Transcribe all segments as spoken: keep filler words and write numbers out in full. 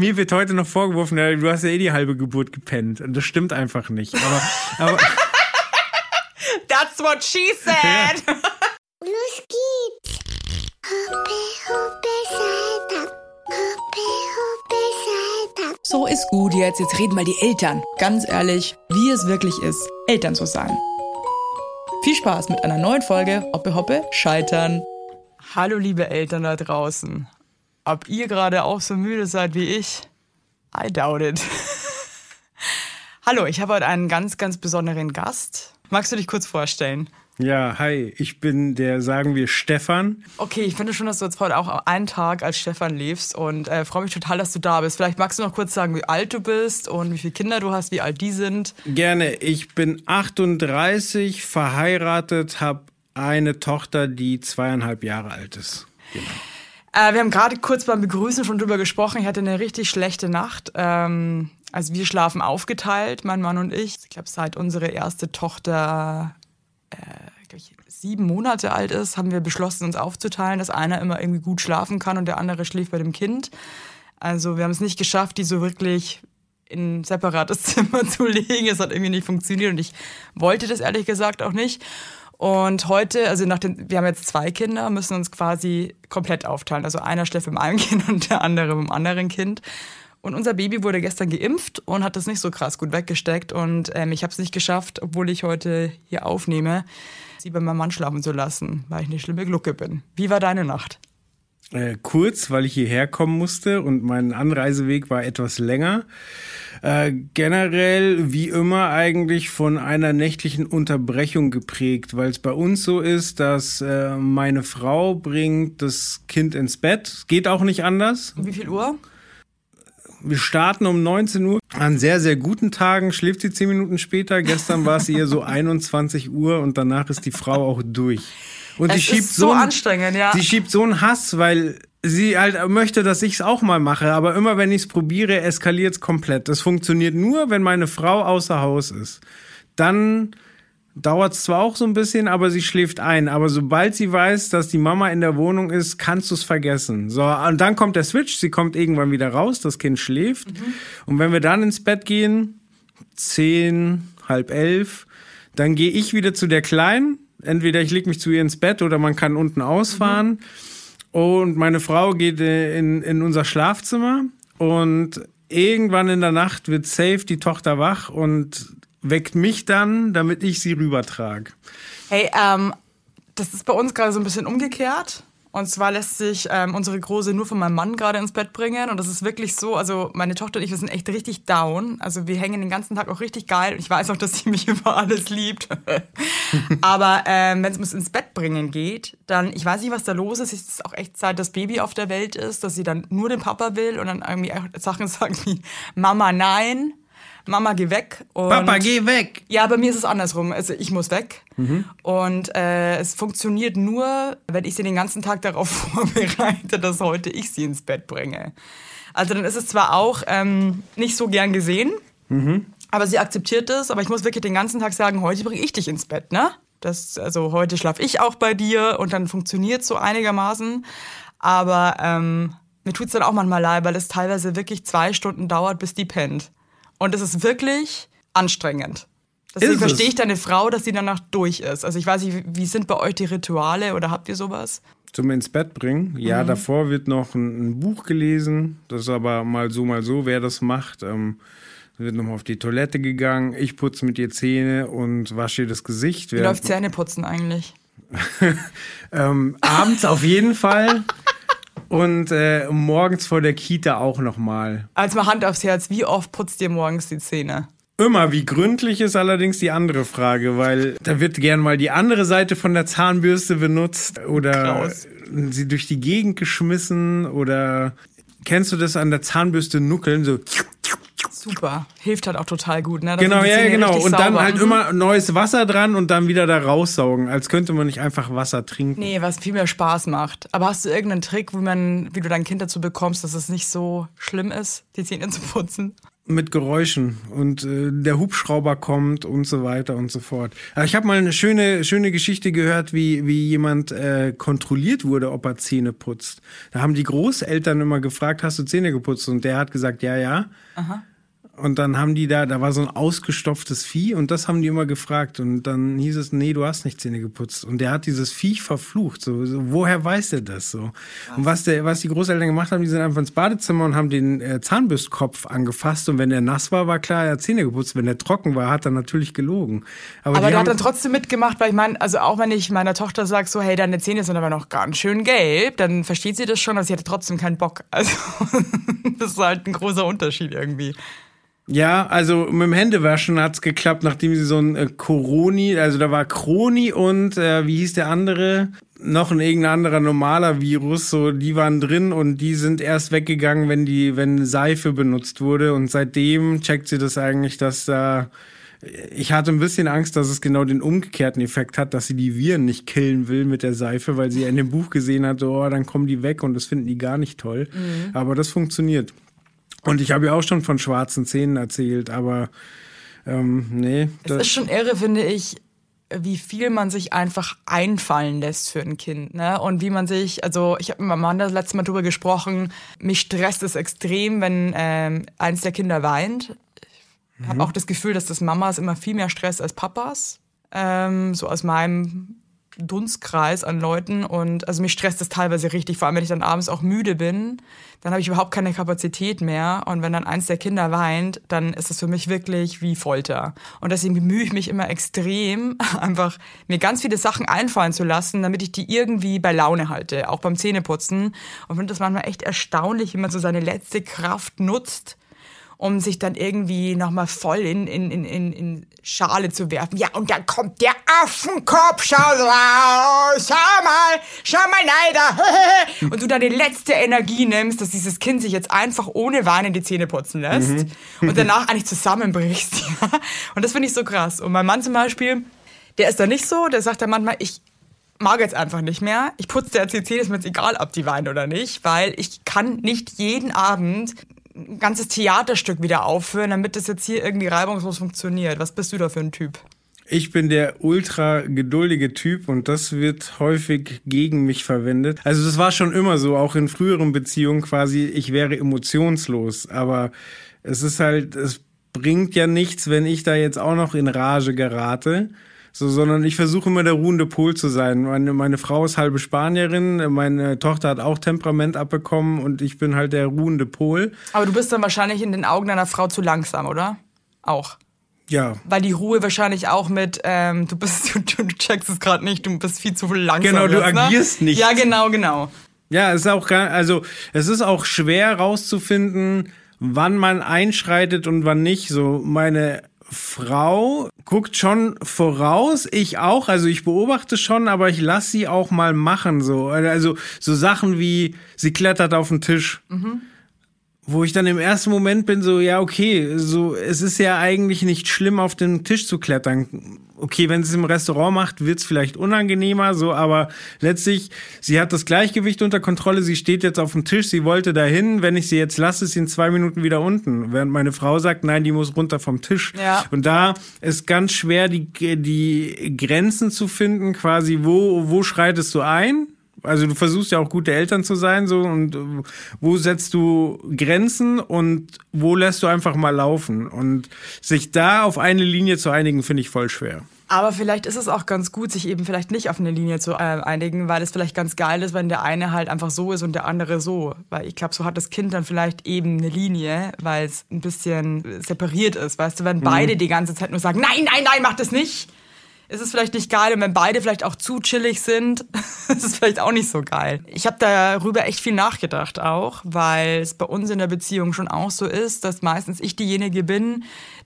mir wird heute noch vorgeworfen, du hast ja eh die halbe Geburt gepennt. Und das stimmt einfach nicht. Aber, aber That's what she said. Ja. Los geht's. Hoppe, hoppe, Saltag. Hoppe, hoppe, Saltag. So ist gut jetzt. Jetzt reden mal die Eltern. Ganz ehrlich, wie es wirklich ist, Eltern zu sein. Viel Spaß mit einer neuen Folge Hoppe, hoppe, scheitern. Hallo liebe Eltern da draußen. Ob ihr gerade auch so müde seid wie ich? I doubt it. Hallo, ich habe heute einen ganz, ganz besonderen Gast. Magst du dich kurz vorstellen? Ja, hi, ich bin der, sagen wir, Stefan. Okay, ich finde schon, dass du jetzt heute auch einen Tag als Stefan lebst und äh, freue mich total, dass du da bist. Vielleicht magst du noch kurz sagen, wie alt du bist und wie viele Kinder du hast, wie alt die sind. Gerne, ich bin achtunddreißig, verheiratet, habe eine Tochter, die zweieinhalb Jahre alt ist. Genau. Äh, wir haben gerade kurz beim Begrüßen schon drüber gesprochen. Ich hatte eine richtig schlechte Nacht. Ähm, also wir schlafen aufgeteilt, mein Mann und ich. Ich glaube, seit unsere erste Tochter äh, glaub ich, sieben Monate alt ist, haben wir beschlossen, uns aufzuteilen, dass einer immer irgendwie gut schlafen kann und der andere schläft bei dem Kind. Also wir haben es nicht geschafft, die so wirklich in ein separates Zimmer zu legen. Es hat irgendwie nicht funktioniert und ich wollte das ehrlich gesagt auch nicht. Und heute, also nach den, wir haben jetzt zwei Kinder, müssen uns quasi komplett aufteilen. Also einer schläft mit einem Kind und der andere mit dem anderen Kind. Und unser Baby wurde gestern geimpft und hat das nicht so krass gut weggesteckt. Und ähm, ich habe es nicht geschafft, obwohl ich heute hier aufnehme, sie bei meinem Mann schlafen zu lassen, weil ich eine schlimme Glucke bin. Wie war deine Nacht? Äh, kurz, weil ich hierher kommen musste und mein Anreiseweg war etwas länger. Äh, generell, wie immer, eigentlich von einer nächtlichen Unterbrechung geprägt, weil es bei uns so ist, dass äh, meine Frau bringt das Kind ins Bett. Geht auch nicht anders. Um wie viel Uhr? Wir starten um neunzehn Uhr. An sehr, sehr guten Tagen schläft sie zehn Minuten später. Gestern war es ihr so einundzwanzig Uhr und danach ist die Frau auch durch. Und es sie schiebt ist so, so einen, anstrengend, ja. Sie schiebt so einen Hass, weil sie halt möchte, dass ich es auch mal mache. Aber immer, wenn ich es probiere, eskaliert es komplett. Das funktioniert nur, wenn meine Frau außer Haus ist. Dann dauert es zwar auch so ein bisschen, aber sie schläft ein. Aber sobald sie weiß, dass die Mama in der Wohnung ist, kannst du es vergessen. So, und dann kommt der Switch, sie kommt irgendwann wieder raus, das Kind schläft. Mhm. Und wenn wir dann ins Bett gehen, zehn, halb elf, dann gehe ich wieder zu der Kleinen. Entweder ich lege mich zu ihr ins Bett oder man kann unten ausfahren. Mhm. Und meine Frau geht in, in unser Schlafzimmer. Und irgendwann in der Nacht wird safe die Tochter wach und weckt mich dann, damit ich sie rübertrage. Hey, ähm, das ist bei uns gerade so ein bisschen umgekehrt. Und zwar lässt sich ähm, unsere Große nur von meinem Mann gerade ins Bett bringen. Und das ist wirklich so, also meine Tochter und ich, wir sind echt richtig down. Also wir hängen den ganzen Tag auch richtig geil. Und ich weiß auch, dass sie mich über alles liebt. Aber ähm, wenn es ums ins Bett bringen geht, dann, ich weiß nicht, was da los ist. Es ist auch echt Zeit, dass Baby auf der Welt ist, dass sie dann nur den Papa will und dann irgendwie Sachen sagt wie Mama, nein. Mama, geh weg. Und Papa, geh weg. Ja, bei mir ist es andersrum. Also ich muss weg. Mhm. Und äh, es funktioniert nur, wenn ich sie den ganzen Tag darauf vorbereite, dass heute ich sie ins Bett bringe. Also dann ist es zwar auch ähm, nicht so gern gesehen, mhm. aber sie akzeptiert es. Aber ich muss wirklich den ganzen Tag sagen, heute bringe ich dich ins Bett, ne? Das, also heute schlafe ich auch bei dir und dann funktioniert es so einigermaßen. Aber ähm, mir tut es dann auch manchmal leid, weil es teilweise wirklich zwei Stunden dauert, bis die pennt. Und das ist wirklich anstrengend. Deswegen verstehe ich deine Frau, dass sie danach durch ist. Also ich weiß nicht, wie sind bei euch die Rituale oder habt ihr sowas? Zum ins Bett bringen? Ja, mhm. davor wird noch ein, ein Buch gelesen. Das ist aber mal so, mal so, wer das macht. Ähm, wird nochmal auf die Toilette gegangen. Ich putze mit ihr Zähne und wasche ihr das Gesicht. Wie läuft Zähneputzen eigentlich? ähm, abends auf jeden Fall. Und äh, morgens vor der Kita auch nochmal. Also mal Hand aufs Herz, wie oft putzt ihr morgens die Zähne? Immer. Wie gründlich ist allerdings die andere Frage, weil da wird gern mal die andere Seite von der Zahnbürste benutzt oder Klaus. Sie durch die Gegend geschmissen oder kennst du das an der Zahnbürste nuckeln? So, Super. Hilft halt auch total gut, ne? Da Genau, sind die ja, Zähne genau. richtig Und dann sauber. halt Mhm. immer neues Wasser dran und dann wieder da raussaugen, als könnte man nicht einfach Wasser trinken. Nee, was viel mehr Spaß macht. Aber hast du irgendeinen Trick, wie man, wie du dein Kind dazu bekommst, dass es nicht so schlimm ist, die Zähne zu putzen? Mit Geräuschen und äh, der Hubschrauber kommt und so weiter und so fort. Aber ich habe mal eine schöne schöne Geschichte gehört, wie wie jemand äh, kontrolliert wurde, ob er Zähne putzt. Da haben die Großeltern immer gefragt, hast du Zähne geputzt? Und der hat gesagt, ja, ja. Aha. Und dann haben die da, da war so ein ausgestopftes Vieh und das haben die immer gefragt. Und dann hieß es, nee, du hast nicht Zähne geputzt. Und der hat dieses Viech verflucht. So, so woher weiß der das so? Und was, der, was die Großeltern gemacht haben, die sind einfach ins Badezimmer und haben den äh, Zahnbürstkopf angefasst. Und wenn der nass war, war klar, er hat Zähne geputzt. Wenn der trocken war, hat er natürlich gelogen. Aber, Aber die der haben, hat dann trotzdem mitgemacht, weil ich meine, also auch wenn ich meiner Tochter sage, so, hey, deine Zähne sind aber noch ganz schön gelb, dann versteht sie das schon, aber sie hatte trotzdem keinen Bock. Also, das ist halt ein großer Unterschied irgendwie. Ja, also mit dem Händewaschen hat's geklappt, nachdem sie so ein äh, Coroni, also da war Croni und äh, wie hieß der andere? Noch ein irgendein anderer normaler Virus, so die waren drin und die sind erst weggegangen, wenn die, wenn Seife benutzt wurde und seitdem checkt sie das eigentlich, dass da ich hatte ein bisschen Angst, dass es genau den umgekehrten Effekt hat, dass sie die Viren nicht killen will mit der Seife, weil sie in dem Buch gesehen hat, oh, dann kommen die weg und das finden die gar nicht toll. Mhm. Aber das funktioniert. Und ich habe ja auch schon von schwarzen Zähnen erzählt, aber ähm, nee. Es ist schon irre, finde ich, wie viel man sich einfach einfallen lässt für ein Kind, ne? Und wie man sich, also ich habe mit meinem Mann das letzte Mal drüber gesprochen, mich stresst es extrem, wenn ähm, eins der Kinder weint. Ich habe auch das Gefühl, dass das Mamas immer viel mehr Stress als Papas, ähm, so aus meinem Dunstkreis an Leuten und also mich stresst das teilweise richtig, vor allem wenn ich dann abends auch müde bin, dann habe ich überhaupt keine Kapazität mehr und wenn dann eins der Kinder weint, dann ist es für mich wirklich wie Folter und deswegen bemühe ich mich immer extrem, einfach mir ganz viele Sachen einfallen zu lassen, damit ich die irgendwie bei Laune halte, auch beim Zähneputzen und finde das manchmal echt erstaunlich, wie man so seine letzte Kraft nutzt, um sich dann irgendwie nochmal voll in, in, in, in Schale zu werfen. Ja, und dann kommt der Affenkopf, schau raus, schau mal, schau mal, Neider. Und du dann die letzte Energie nimmst, dass dieses Kind sich jetzt einfach ohne Weinen die Zähne putzen lässt mhm. und danach eigentlich zusammenbrichst. Ja? Und das finde ich so krass. Und mein Mann zum Beispiel, der ist da nicht so, der sagt dann manchmal, ich mag jetzt einfach nicht mehr. Ich putze der C C, ist mir jetzt egal, ob die weint oder nicht, weil ich kann nicht jeden Abend ein ganzes Theaterstück wieder aufführen, damit das jetzt hier irgendwie reibungslos funktioniert. Was bist du da für ein Typ? Ich bin der ultra geduldige Typ und das wird häufig gegen mich verwendet. Also das war schon immer so, auch in früheren Beziehungen quasi, ich wäre emotionslos. Aber es ist halt, es bringt ja nichts, wenn ich da jetzt auch noch in Rage gerate. So, sondern ich versuche immer der ruhende Pol zu sein. Meine, meine Frau ist halbe Spanierin, meine Tochter hat auch Temperament abbekommen und ich bin halt der ruhende Pol. Aber du bist dann wahrscheinlich in den Augen deiner Frau zu langsam, oder? Auch. Ja. Weil die Ruhe wahrscheinlich auch mit, ähm, du bist, du, du checkst es gerade nicht, du bist viel zu langsam. Genau, du jetzt, ne? agierst nicht. Ja, genau, genau. Ja, es ist auch gar, also es ist auch schwer rauszufinden, wann man einschreitet und wann nicht. So meine Frau guckt schon voraus, ich auch, also ich beobachte schon, aber ich lasse sie auch mal machen, so, also so Sachen wie, sie klettert auf den Tisch, mhm. wo ich dann im ersten Moment bin so, ja okay, so, es ist ja eigentlich nicht schlimm, auf den Tisch zu klettern. Okay, wenn sie es im Restaurant macht, wird's vielleicht unangenehmer, so, aber letztlich, sie hat das Gleichgewicht unter Kontrolle, sie steht jetzt auf dem Tisch, sie wollte dahin, wenn ich sie jetzt lasse, ist sie in zwei Minuten wieder unten. Während meine Frau sagt, nein, die muss runter vom Tisch. Ja. Und da ist ganz schwer, die, die Grenzen zu finden, quasi, wo, wo schreitest du ein? Also du versuchst ja auch gute Eltern zu sein, so, und wo setzt du Grenzen und wo lässt du einfach mal laufen? Und sich da auf eine Linie zu einigen, finde ich voll schwer. Aber vielleicht ist es auch ganz gut, sich eben vielleicht nicht auf eine Linie zu äh, einigen, weil es vielleicht ganz geil ist, wenn der eine halt einfach so ist und der andere so. Weil ich glaube, so hat das Kind dann vielleicht eben eine Linie, weil es ein bisschen separiert ist. Weißt du, wenn mhm. beide die ganze Zeit nur sagen, nein, nein, nein, mach das nicht, ist es vielleicht nicht geil. Und wenn beide vielleicht auch zu chillig sind, ist es vielleicht auch nicht so geil. Ich habe darüber echt viel nachgedacht auch, weil es bei uns in der Beziehung schon auch so ist, dass meistens ich diejenige bin,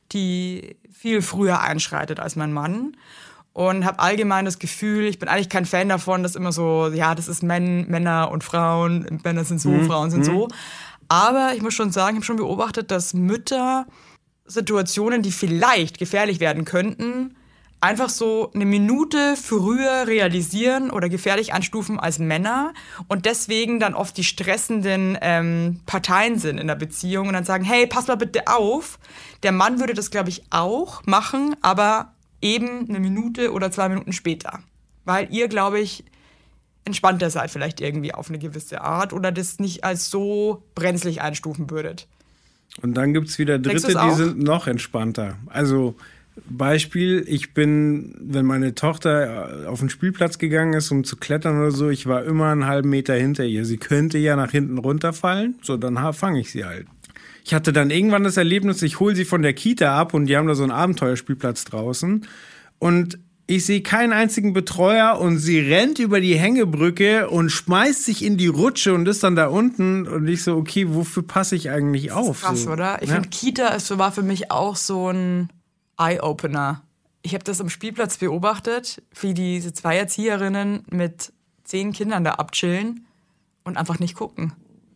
die viel früher einschreitet als mein Mann. Und habe allgemein das Gefühl, ich bin eigentlich kein Fan davon, dass immer so, ja, das ist Män- Männer und Frauen, Männer sind so, mhm. Frauen sind mhm. so. Aber ich muss schon sagen, ich habe schon beobachtet, dass Mütter Situationen, die vielleicht gefährlich werden könnten, einfach so eine Minute früher realisieren oder gefährlich einstufen als Männer und deswegen dann oft die stressenden ähm, Parteien sind in der Beziehung und dann sagen, hey, pass mal bitte auf. Der Mann würde das, glaube ich, auch machen, aber eben eine Minute oder zwei Minuten später. Weil ihr, glaube ich, entspannter seid vielleicht irgendwie auf eine gewisse Art oder das nicht als so brenzlig einstufen würdet. Und dann gibt es wieder Dritte, die sind noch entspannter. Also Beispiel, ich bin, wenn meine Tochter auf den Spielplatz gegangen ist, um zu klettern oder so, ich war immer einen halben Meter hinter ihr. Sie könnte ja nach hinten runterfallen, so dann fange ich sie halt. Ich hatte dann irgendwann das Erlebnis, ich hole sie von der Kita ab und die haben da so einen Abenteuerspielplatz draußen und ich sehe keinen einzigen Betreuer und sie rennt über die Hängebrücke und schmeißt sich in die Rutsche und ist dann da unten und ich so, okay, wofür passe ich eigentlich auf? Das ist krass, so, oder? Ich ja. finde, Kita ist, war für mich auch so ein Eye-Opener. Ich habe das am Spielplatz beobachtet, wie diese zwei Erzieherinnen mit zehn Kindern da abchillen und einfach nicht gucken.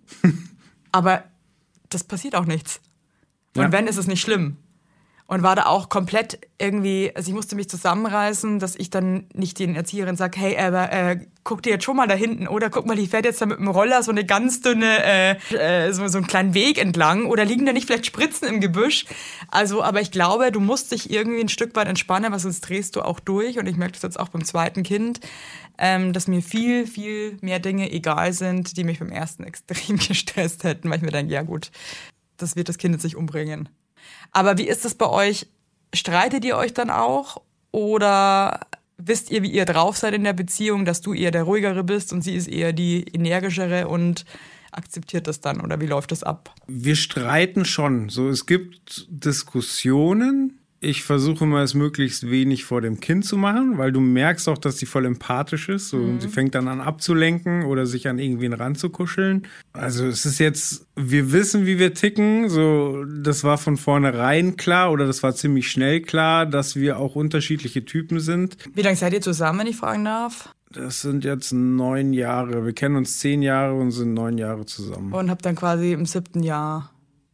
Aber das passiert auch nichts. Und Ja. wenn, ist es nicht schlimm. Und war da auch komplett irgendwie, also ich musste mich zusammenreißen, dass ich dann nicht den Erzieherinnen sage, hey, aber äh, guck dir jetzt schon mal da hinten oder guck mal, die fährt jetzt da mit dem Roller so eine ganz dünne, äh, äh, so, so einen kleinen Weg entlang oder liegen da nicht vielleicht Spritzen im Gebüsch? Also, aber ich glaube, du musst dich irgendwie ein Stück weit entspannen, weil sonst drehst du auch durch und ich merke das jetzt auch beim zweiten Kind, ähm, dass mir viel, viel mehr Dinge egal sind, die mich beim ersten extrem gestresst hätten, weil ich mir denke, ja gut, das wird das Kind jetzt nicht umbringen. Aber wie ist es bei euch? Streitet ihr euch dann auch? Oder wisst ihr, wie ihr drauf seid in der Beziehung, dass du eher der Ruhigere bist und sie ist eher die Energischere und akzeptiert das dann? Oder wie läuft das ab? Wir streiten schon. So, es gibt Diskussionen. Ich versuche immer, es möglichst wenig vor dem Kind zu machen, weil du merkst auch, dass sie voll empathisch ist. So, mhm. Sie fängt dann an abzulenken oder sich an irgendwen ranzukuscheln. Also es ist jetzt, wir wissen, wie wir ticken. So, das war von vornherein klar oder das war ziemlich schnell klar, dass wir auch unterschiedliche Typen sind. Wie lange seid ihr zusammen, wenn ich fragen darf? Das sind jetzt neun Jahre. Wir kennen uns zehn Jahre und sind neun Jahre zusammen. Und habt dann quasi im siebten Jahr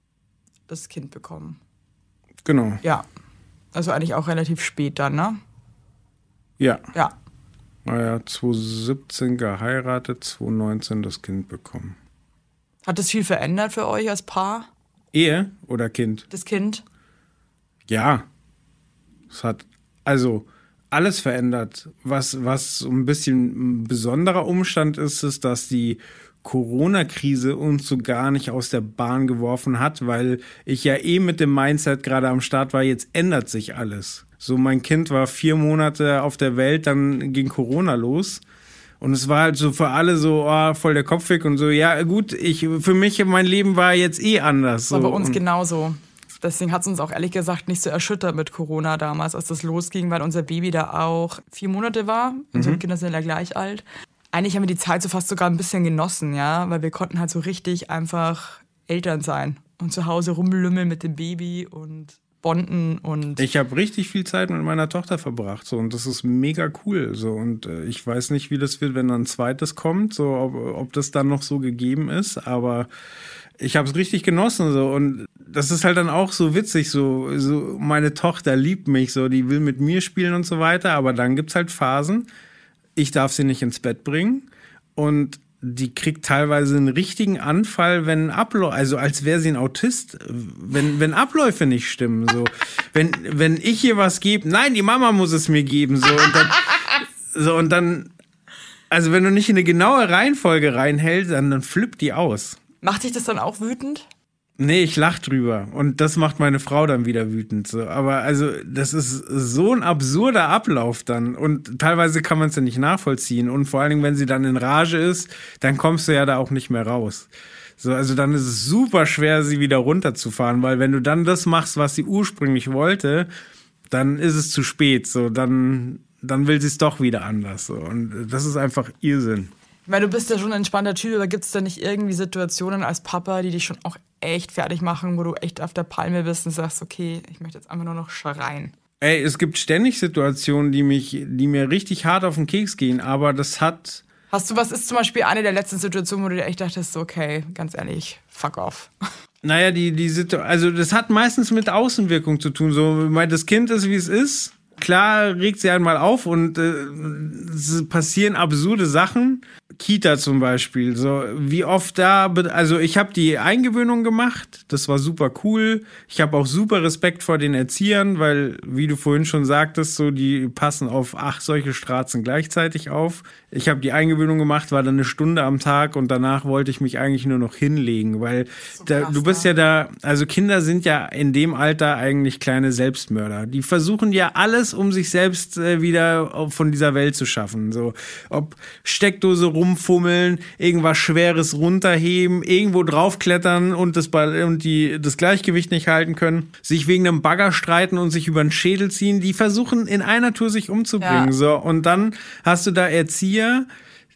das Kind bekommen. Genau. Ja. Also eigentlich auch relativ spät dann, ne? Ja. Ja. Naja, zweitausendsiebzehn geheiratet, zweitausendneunzehn das Kind bekommen. Hat das viel verändert für euch als Paar? Ehe oder Kind? Das Kind? Ja. Es hat also alles verändert. Was, was so ein bisschen ein besonderer Umstand ist, ist, dass die Corona-Krise uns so gar nicht aus der Bahn geworfen hat, weil ich ja eh mit dem Mindset gerade am Start war, jetzt ändert sich alles. So, mein Kind war vier Monate auf der Welt, dann ging Corona los. Und es war halt so für alle so, oh, voll der Kopf weg und so, ja gut, ich, für mich, mein Leben war jetzt eh anders. So. War bei uns genauso. Deswegen hat es uns auch ehrlich gesagt nicht so erschüttert mit Corona damals, als das losging, weil unser Baby da auch vier Monate war. Unsere mhm. Kinder sind ja gleich alt. Eigentlich haben wir die Zeit so fast sogar ein bisschen genossen, ja, weil wir konnten halt so richtig einfach Eltern sein und zu Hause rumlümmeln mit dem Baby und bonden und... Ich habe richtig viel Zeit mit meiner Tochter verbracht, so, und das ist mega cool, so, und äh, ich weiß nicht, wie das wird, wenn dann ein zweites kommt, so, ob, ob das dann noch so gegeben ist, aber ich habe es richtig genossen, so, und das ist halt dann auch so witzig, so, so, meine Tochter liebt mich, so, die will mit mir spielen und so weiter, aber dann gibt's halt Phasen, ich darf sie nicht ins Bett bringen und die kriegt teilweise einen richtigen Anfall, wenn Abläufe, also als wäre sie ein Autist, wenn, wenn Abläufe nicht stimmen, so. Wenn, wenn ich ihr was gebe, nein, die Mama muss es mir geben, so. Und dann, so, und dann, also wenn du nicht in eine genaue Reihenfolge reinhältst, dann, dann flippt die aus. Macht dich das dann auch wütend? Nee, ich lach drüber. Und das macht meine Frau dann wieder wütend. So. Aber also, das ist so ein absurder Ablauf dann. Und teilweise kann man es ja nicht nachvollziehen. Und vor allen Dingen, wenn sie dann in Rage ist, dann kommst du ja da auch nicht mehr raus. So, also dann ist es super schwer, sie wieder runterzufahren. Weil wenn du dann das machst, was sie ursprünglich wollte, dann ist es zu spät. So, dann, dann will sie es doch wieder anders. So. Und das ist einfach Irrsinn. Weil du bist ja schon ein entspannter Typ, aber gibt es da nicht irgendwie Situationen als Papa, die dich schon auch echt fertig machen, wo du echt auf der Palme bist und sagst, okay, ich möchte jetzt einfach nur noch schreien? Ey, es gibt ständig Situationen, die mich, die mir richtig hart auf den Keks gehen, aber das hat... Hast du, was ist zum Beispiel eine der letzten Situationen, wo du dir echt dachtest, so, okay, ganz ehrlich, fuck off. Naja, die, die Situ- also das hat meistens mit Außenwirkung zu tun. So, weil das Kind ist, wie es ist. Klar regt sie einmal auf und äh, es passieren absurde Sachen. Kita zum Beispiel, so wie oft da, also ich habe die Eingewöhnung gemacht, das war super cool. Ich habe auch super Respekt vor den Erziehern, weil, wie du vorhin schon sagtest, so die passen auf acht solche Straßen gleichzeitig auf. Ich habe die Eingewöhnung gemacht, war dann eine Stunde am Tag und danach wollte ich mich eigentlich nur noch hinlegen, weil so da, krass, du bist ja da, also Kinder sind ja in dem Alter eigentlich kleine Selbstmörder. Die versuchen ja alles, um sich selbst äh, wieder von dieser Welt zu schaffen. So, ob Steckdose rumfummeln, irgendwas Schweres runterheben, irgendwo draufklettern und das, und die, das Gleichgewicht nicht halten können, sich wegen einem Bagger streiten und sich über den Schädel ziehen. Die versuchen in einer Tour sich umzubringen. Ja. So, und dann hast du da Erzieher,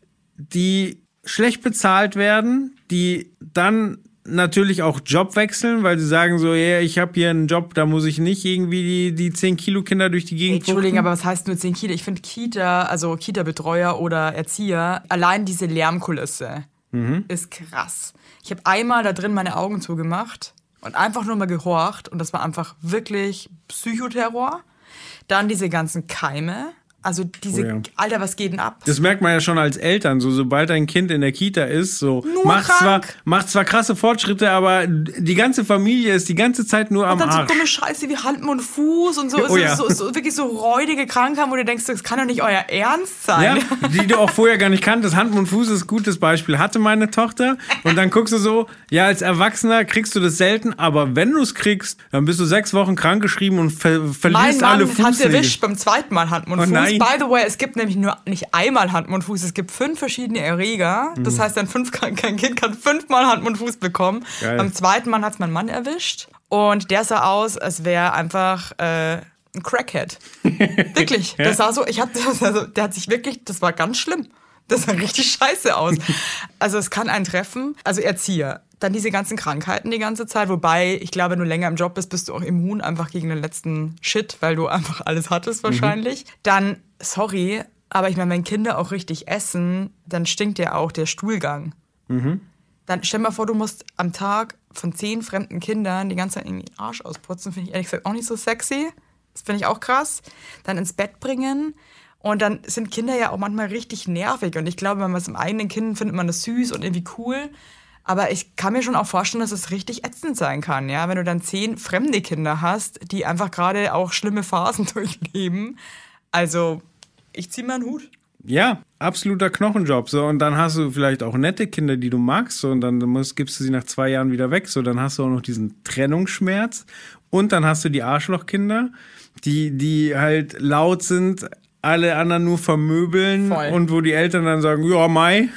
die schlecht bezahlt werden, die dann natürlich auch Job wechseln, weil sie sagen so, ja, yeah, ich habe hier einen Job, da muss ich nicht irgendwie die, die zehn Kilo Kinder durch die Gegend hey, Entschuldigung, aber was heißt nur zehn Kilo? Ich finde Kita, also Kita-Betreuer oder Erzieher, allein diese Lärmkulisse mhm. ist krass. Ich habe einmal da drin meine Augen zugemacht und einfach nur mal gehorcht und das war einfach wirklich Psychoterror. Dann diese ganzen Keime. Also diese, oh ja. Alter, was geht denn ab? Das merkt man ja schon als Eltern, so sobald ein Kind in der Kita ist, so macht zwar, macht zwar krasse Fortschritte, aber die ganze Familie ist die ganze Zeit nur am Arsch. Und dann so dumme Scheiße wie Hand, Mund, Fuß und so, oh ja. so, so wirklich so räudige Krankheiten, wo du denkst, das kann doch nicht euer Ernst sein. Ja, die du auch vorher gar nicht kanntest. Hand, Mund, Fuß ist ein gutes Beispiel. Hatte meine Tochter und dann guckst du so, ja, als Erwachsener kriegst du das selten, aber wenn du es kriegst, dann bist du sechs Wochen krankgeschrieben und ver- verlierst alle Fußnägel. Mein Mann hat erwischt beim zweiten Mal Hand, Mund, Fuß. By the way, es gibt nämlich nur nicht einmal Hand, Mund, Fuß, es gibt fünf verschiedene Erreger. Das mhm. heißt, ein, fünf, kein Kind kann fünfmal Hand, Mund, Fuß bekommen. Geil. Beim zweiten Mal hat es mein Mann erwischt. Und der sah aus, als wäre einfach äh, ein Crackhead. Wirklich. Ja. Das sah so, ich hab, also, der hat sich wirklich, das war ganz schlimm. Das sah richtig scheiße aus. Also es kann einen treffen, also Erzieher. Dann diese ganzen Krankheiten die ganze Zeit, wobei ich glaube, wenn du länger im Job bist, bist du auch immun einfach gegen den letzten Shit, weil du einfach alles hattest wahrscheinlich. Mhm. Dann, sorry, aber ich meine, wenn Kinder auch richtig essen, dann stinkt ja auch der Stuhlgang. Mhm. Dann stell dir mal vor, du musst am Tag von zehn fremden Kindern die ganze Zeit irgendwie den Arsch ausputzen, finde ich ehrlich gesagt auch nicht so sexy. Das finde ich auch krass. Dann ins Bett bringen. Und dann sind Kinder ja auch manchmal richtig nervig. Und ich glaube, wenn man es im eigenen Kind findet man das süß und irgendwie cool. Aber ich kann mir schon auch vorstellen, dass es richtig ätzend sein kann, ja, wenn du dann zehn fremde Kinder hast, die einfach gerade auch schlimme Phasen durchleben. Also, ich zieh mir einen Hut. Ja, absoluter Knochenjob. So, und dann hast du vielleicht auch nette Kinder, die du magst, so, und dann musst, gibst du sie nach zwei Jahren wieder weg. So, dann hast du auch noch diesen Trennungsschmerz. Und dann hast du die Arschlochkinder, die, die halt laut sind, alle anderen nur vermöbeln. Voll. Und wo die Eltern dann sagen, ja, Mai.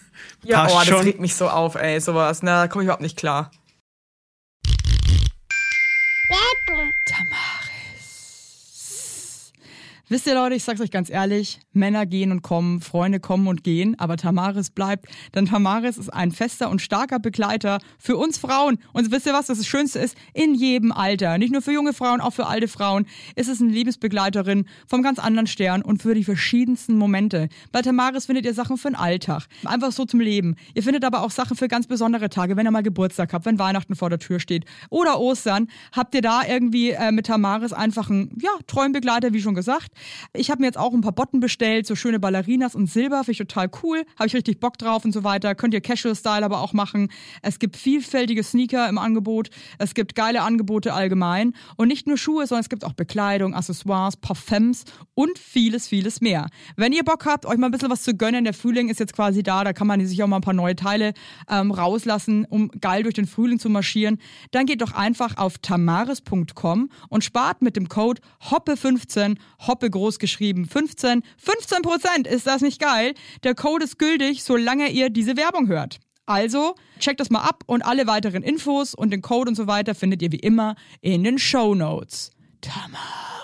Ja, oh, das schon. Regt mich so auf, ey, sowas. Na, da komme ich überhaupt nicht klar. Tamaris. Wisst ihr, Leute, ich sag's euch ganz ehrlich, Männer gehen und kommen, Freunde kommen und gehen, aber Tamaris bleibt, denn Tamaris ist ein fester und starker Begleiter für uns Frauen. Und wisst ihr was, das Schönste ist? In jedem Alter, nicht nur für junge Frauen, auch für alte Frauen, ist es eine Liebesbegleiterin vom ganz anderen Stern und für die verschiedensten Momente. Bei Tamaris findet ihr Sachen für den Alltag, einfach so zum Leben. Ihr findet aber auch Sachen für ganz besondere Tage, wenn ihr mal Geburtstag habt, wenn Weihnachten vor der Tür steht oder Ostern, habt ihr da irgendwie äh, mit Tamaris einfach einen, ja, treuen Begleiter, wie schon gesagt. Ich habe mir jetzt auch ein paar Botten bestellt, so schöne Ballerinas und Silber, finde ich total cool, habe ich richtig Bock drauf und so weiter. Könnt ihr Casual-Style aber auch machen. Es gibt vielfältige Sneaker im Angebot, es gibt geile Angebote allgemein und nicht nur Schuhe, sondern es gibt auch Bekleidung, Accessoires, Parfums und vieles, vieles mehr. Wenn ihr Bock habt, euch mal ein bisschen was zu gönnen, der Frühling ist jetzt quasi da, da kann man sich auch mal ein paar neue Teile ähm, rauslassen, um geil durch den Frühling zu marschieren, dann geht doch einfach auf tamaris punkt com und spart mit dem Code Hoppe fünfzehn, Hoppe groß geschrieben, fünfzehn, fünfzehn Prozent, ist das nicht geil? Der Code ist gültig, solange ihr diese Werbung hört. Also, checkt das mal ab und alle weiteren Infos und den Code und so weiter findet ihr wie immer in den Shownotes. Tamaris.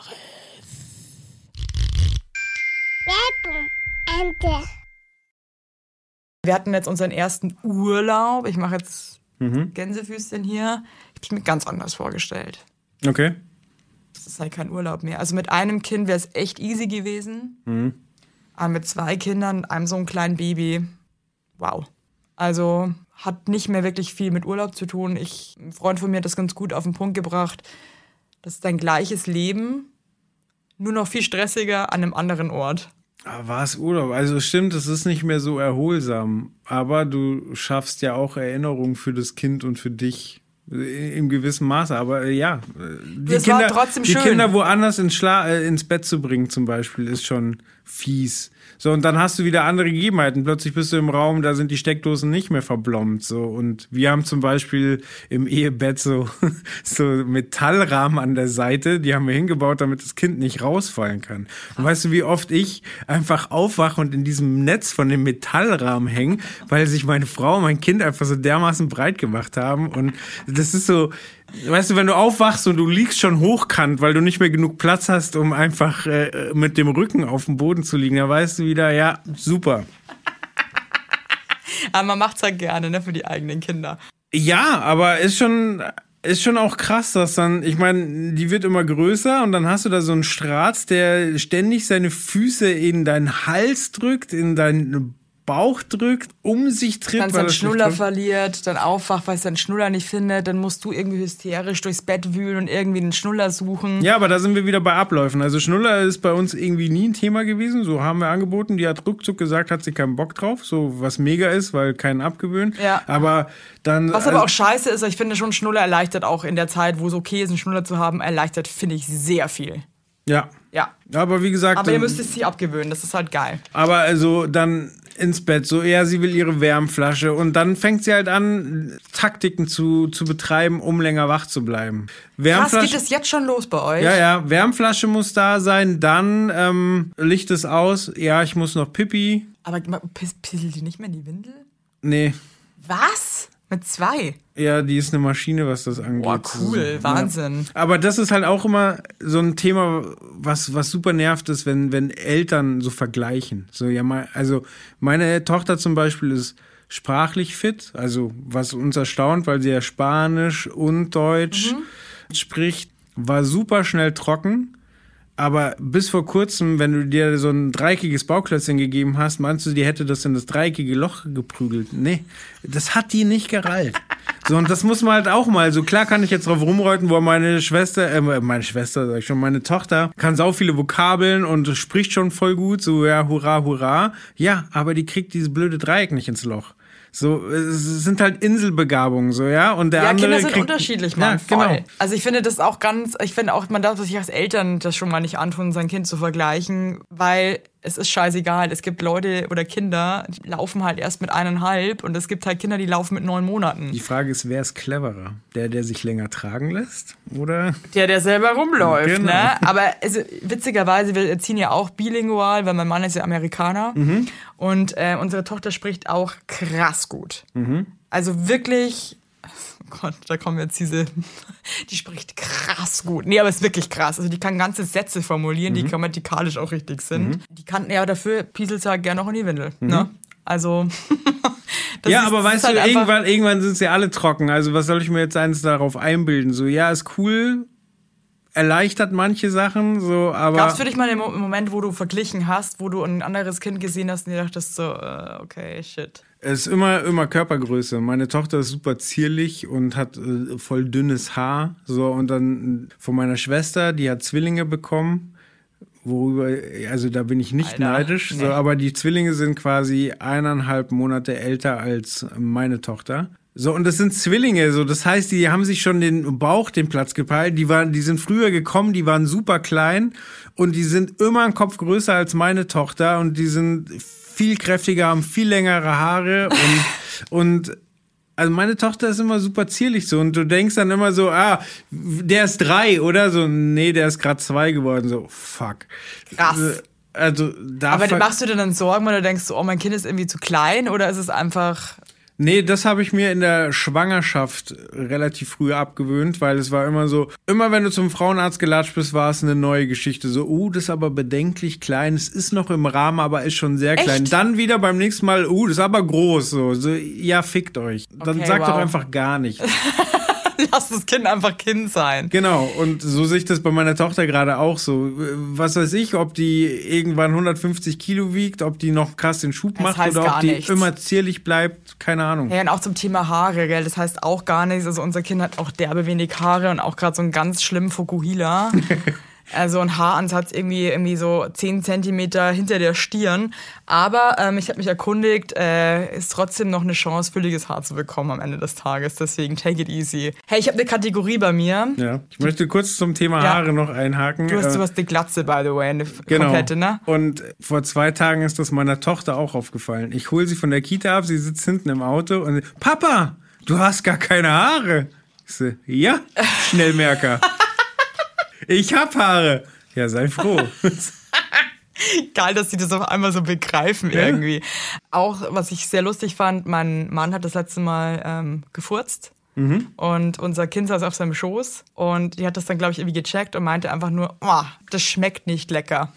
Wir hatten jetzt unseren ersten Urlaub. Ich mache jetzt mhm. Gänsefüßchen hier. Ich habe mir ganz anders vorgestellt. Okay. Das ist halt kein Urlaub mehr. Also mit einem Kind wäre es echt easy gewesen. Mhm. Aber mit zwei Kindern, einem so einem kleinen Baby, wow. Also hat nicht mehr wirklich viel mit Urlaub zu tun. Ich, ein Freund von mir hat das ganz gut auf den Punkt gebracht. Das ist dein gleiches Leben, nur noch viel stressiger an einem anderen Ort. Aber war es Urlaub? Also stimmt, es ist nicht mehr so erholsam. Aber du schaffst ja auch Erinnerungen für das Kind und für dich. Im gewissen Maße, aber äh, ja. Die, das Kinder, war trotzdem die schön. Kinder woanders ins, Schla äh, ins Bett zu bringen zum Beispiel, ist schon fies. So, und dann hast du wieder andere Gegebenheiten. Plötzlich bist du im Raum, da sind die Steckdosen nicht mehr verblombt. So. Und wir haben zum Beispiel im Ehebett so, so Metallrahmen an der Seite, die haben wir hingebaut, damit das Kind nicht rausfallen kann. Und weißt du, wie oft ich einfach aufwache und in diesem Netz von dem Metallrahmen hänge, weil sich meine Frau und mein Kind einfach so dermaßen breit gemacht haben. Und das ist so, weißt du, wenn du aufwachst und du liegst schon hochkant, weil du nicht mehr genug Platz hast, um einfach äh, mit dem Rücken auf dem Boden zu liegen, da weißt du wieder, ja, super. Aber man macht's halt gerne, ne, für die eigenen Kinder. Ja, aber ist schon, ist schon auch krass, dass dann, ich meine, die wird immer größer und dann hast du da so einen Strats, der ständig seine Füße in deinen Hals drückt, in deinen Bauch drückt, um sich tritt. Dann seinen Schnuller verliert, dann aufwacht, weil es seinen Schnuller nicht findet, dann musst du irgendwie hysterisch durchs Bett wühlen und irgendwie einen Schnuller suchen. Ja, aber da sind wir wieder bei Abläufen. Also Schnuller ist bei uns irgendwie nie ein Thema gewesen. So haben wir angeboten. Die hat ruckzuck gesagt, hat sie keinen Bock drauf. So was mega ist, weil keinen abgewöhnt. Ja. Aber dann. Was aber auch scheiße ist, ich finde schon, Schnuller erleichtert auch in der Zeit, wo es okay ist, einen Schnuller zu haben, erleichtert, finde ich, sehr viel. Ja. Ja. Aber wie gesagt. Aber ihr müsst es sich abgewöhnen, das ist halt geil. Aber also dann ins Bett, so, ja, sie will ihre Wärmflasche und dann fängt sie halt an, Taktiken zu, zu betreiben, um länger wach zu bleiben. Krass, geht es jetzt schon los bei euch? Ja, ja, Wärmflasche muss da sein, dann ähm, Licht ist aus, ja, ich muss noch Pipi. Aber pisselt die nicht mehr in die Windel? Nee. Was? Mit zwei? Ja, die ist eine Maschine, was das angeht. Boah, cool, so, Wahnsinn. Ja. Aber das ist halt auch immer so ein Thema, was, was super nervt ist, wenn, wenn Eltern so vergleichen. So, ja, mal, also meine Tochter zum Beispiel ist sprachlich fit, also was uns erstaunt, weil sie ja Spanisch und Deutsch mhm. spricht, war super schnell trocken. Aber bis vor kurzem, wenn du dir so ein dreieckiges Bauklötzchen gegeben hast, meinst du, die hätte das in das dreieckige Loch geprügelt? Nee, das hat die nicht gereilt. So, und das muss man halt auch mal, so klar kann ich jetzt drauf rumreuten, wo meine Schwester, äh, meine Schwester, sag ich schon, meine Tochter, kann sau viele Vokabeln und spricht schon voll gut, so, ja, hurra, hurra. Ja, aber die kriegt dieses blöde Dreieck nicht ins Loch. So, es sind halt Inselbegabungen, so, ja. Und der ja, andere Kinder sind kriegt, unterschiedlich, Mann. Ja, voll. genau. Also ich finde das auch ganz, ich finde auch, man darf sich als Eltern das schon mal nicht antun, sein Kind zu vergleichen, weil es ist scheißegal. Es gibt Leute oder Kinder, die laufen halt erst mit eineinhalb und es gibt halt Kinder, die laufen mit neun Monaten. Die Frage ist, wer ist cleverer? Der, der sich länger tragen lässt? Oder? Der, der selber rumläuft, Genau. ne? Aber also, witzigerweise, wir erziehen ja auch bilingual, weil mein Mann ist ja Amerikaner. Mhm. Und äh, unsere Tochter spricht auch krass gut. Mhm. Also wirklich, oh Gott, da kommen jetzt diese, die spricht krass gut. Nee, aber ist wirklich krass. Also die kann ganze Sätze formulieren, Mhm. die grammatikalisch auch richtig sind. Mhm. Die kann, ja, dafür pieselt sie halt gerne noch in die Windel. Mhm. Ne? Also... ja, ist, aber weißt halt du, irgendwann, irgendwann sind sie alle trocken. Also was soll ich mir jetzt eins darauf einbilden? So, ja, ist cool, erleichtert manche Sachen, so, aber... Gab es für dich mal einen Moment, wo du verglichen hast, wo du ein anderes Kind gesehen hast und dir dachtest so, äh, okay, shit. Es ist immer, immer Körpergröße. Meine Tochter ist super zierlich und hat äh, voll dünnes Haar. So, und dann von meiner Schwester, die hat Zwillinge bekommen. Worüber, also da bin ich nicht Alter, neidisch, nee. so, aber die Zwillinge sind quasi eineinhalb Monate älter als meine Tochter. So, und das sind Zwillinge, so, das heißt, die haben sich schon den Bauch den Platz gepeilt, die waren, die sind früher gekommen, die waren super klein und die sind immer einen Kopf größer als meine Tochter und die sind viel kräftiger, haben viel längere Haare und, und also meine Tochter ist immer super zierlich so und du denkst dann immer so, ah, der ist drei, oder? So, nee, der ist gerade zwei geworden. So, fuck. Krass. Also, da Aber machst du dir dann Sorgen, wenn du denkst, oh, mein Kind ist irgendwie zu klein oder ist es einfach... Nee, das habe ich mir in der Schwangerschaft relativ früh abgewöhnt, weil es war immer so, immer wenn du zum Frauenarzt gelatscht bist, war es eine neue Geschichte. So, uh, das ist aber bedenklich klein, es ist noch im Rahmen, aber ist schon sehr klein. Echt? Dann wieder beim nächsten Mal, uh, das ist aber groß. So, so ja, fickt euch. Dann Okay, sagt wow. doch einfach gar nichts. Lass das Kind einfach Kind sein. Genau, und so sehe ich das bei meiner Tochter gerade auch so. Was weiß ich, ob die irgendwann hundertfünfzig Kilo wiegt, ob die noch krass den Schub Das macht heißt oder ob gar die nichts. immer zierlich bleibt, keine Ahnung. Ja, und auch zum Thema Haare, gell? Das heißt auch gar nichts. Also unser Kind hat auch derbe wenig Haare und auch gerade so einen ganz schlimmen Fukuhila. Also ein Haaransatz irgendwie, irgendwie so zehn Zentimeter hinter der Stirn. Aber ähm, ich habe mich erkundigt, äh, ist trotzdem noch eine Chance, fülliges Haar zu bekommen am Ende des Tages. Deswegen take it easy. Hey, ich habe eine Kategorie bei mir. Ja, ich möchte kurz zum Thema Ja. Haare noch einhaken. Du hast Äh, sowas, die Glatze, by the way, eine Genau. komplette, ne? Und vor zwei Tagen ist das meiner Tochter auch aufgefallen. Ich hole sie von der Kita ab, sie sitzt hinten im Auto und Papa, du hast gar keine Haare. Ich so, ja, Schnellmerker. Ich hab Haare. Ja, sei froh. Geil, dass sie das auf einmal so begreifen Ja. irgendwie. Auch, was ich sehr lustig fand, mein Mann hat das letzte Mal ähm, gefurzt. Mhm. Und unser Kind saß auf seinem Schoß und die hat das dann, glaube ich, irgendwie gecheckt und meinte einfach nur, oh, das schmeckt nicht lecker.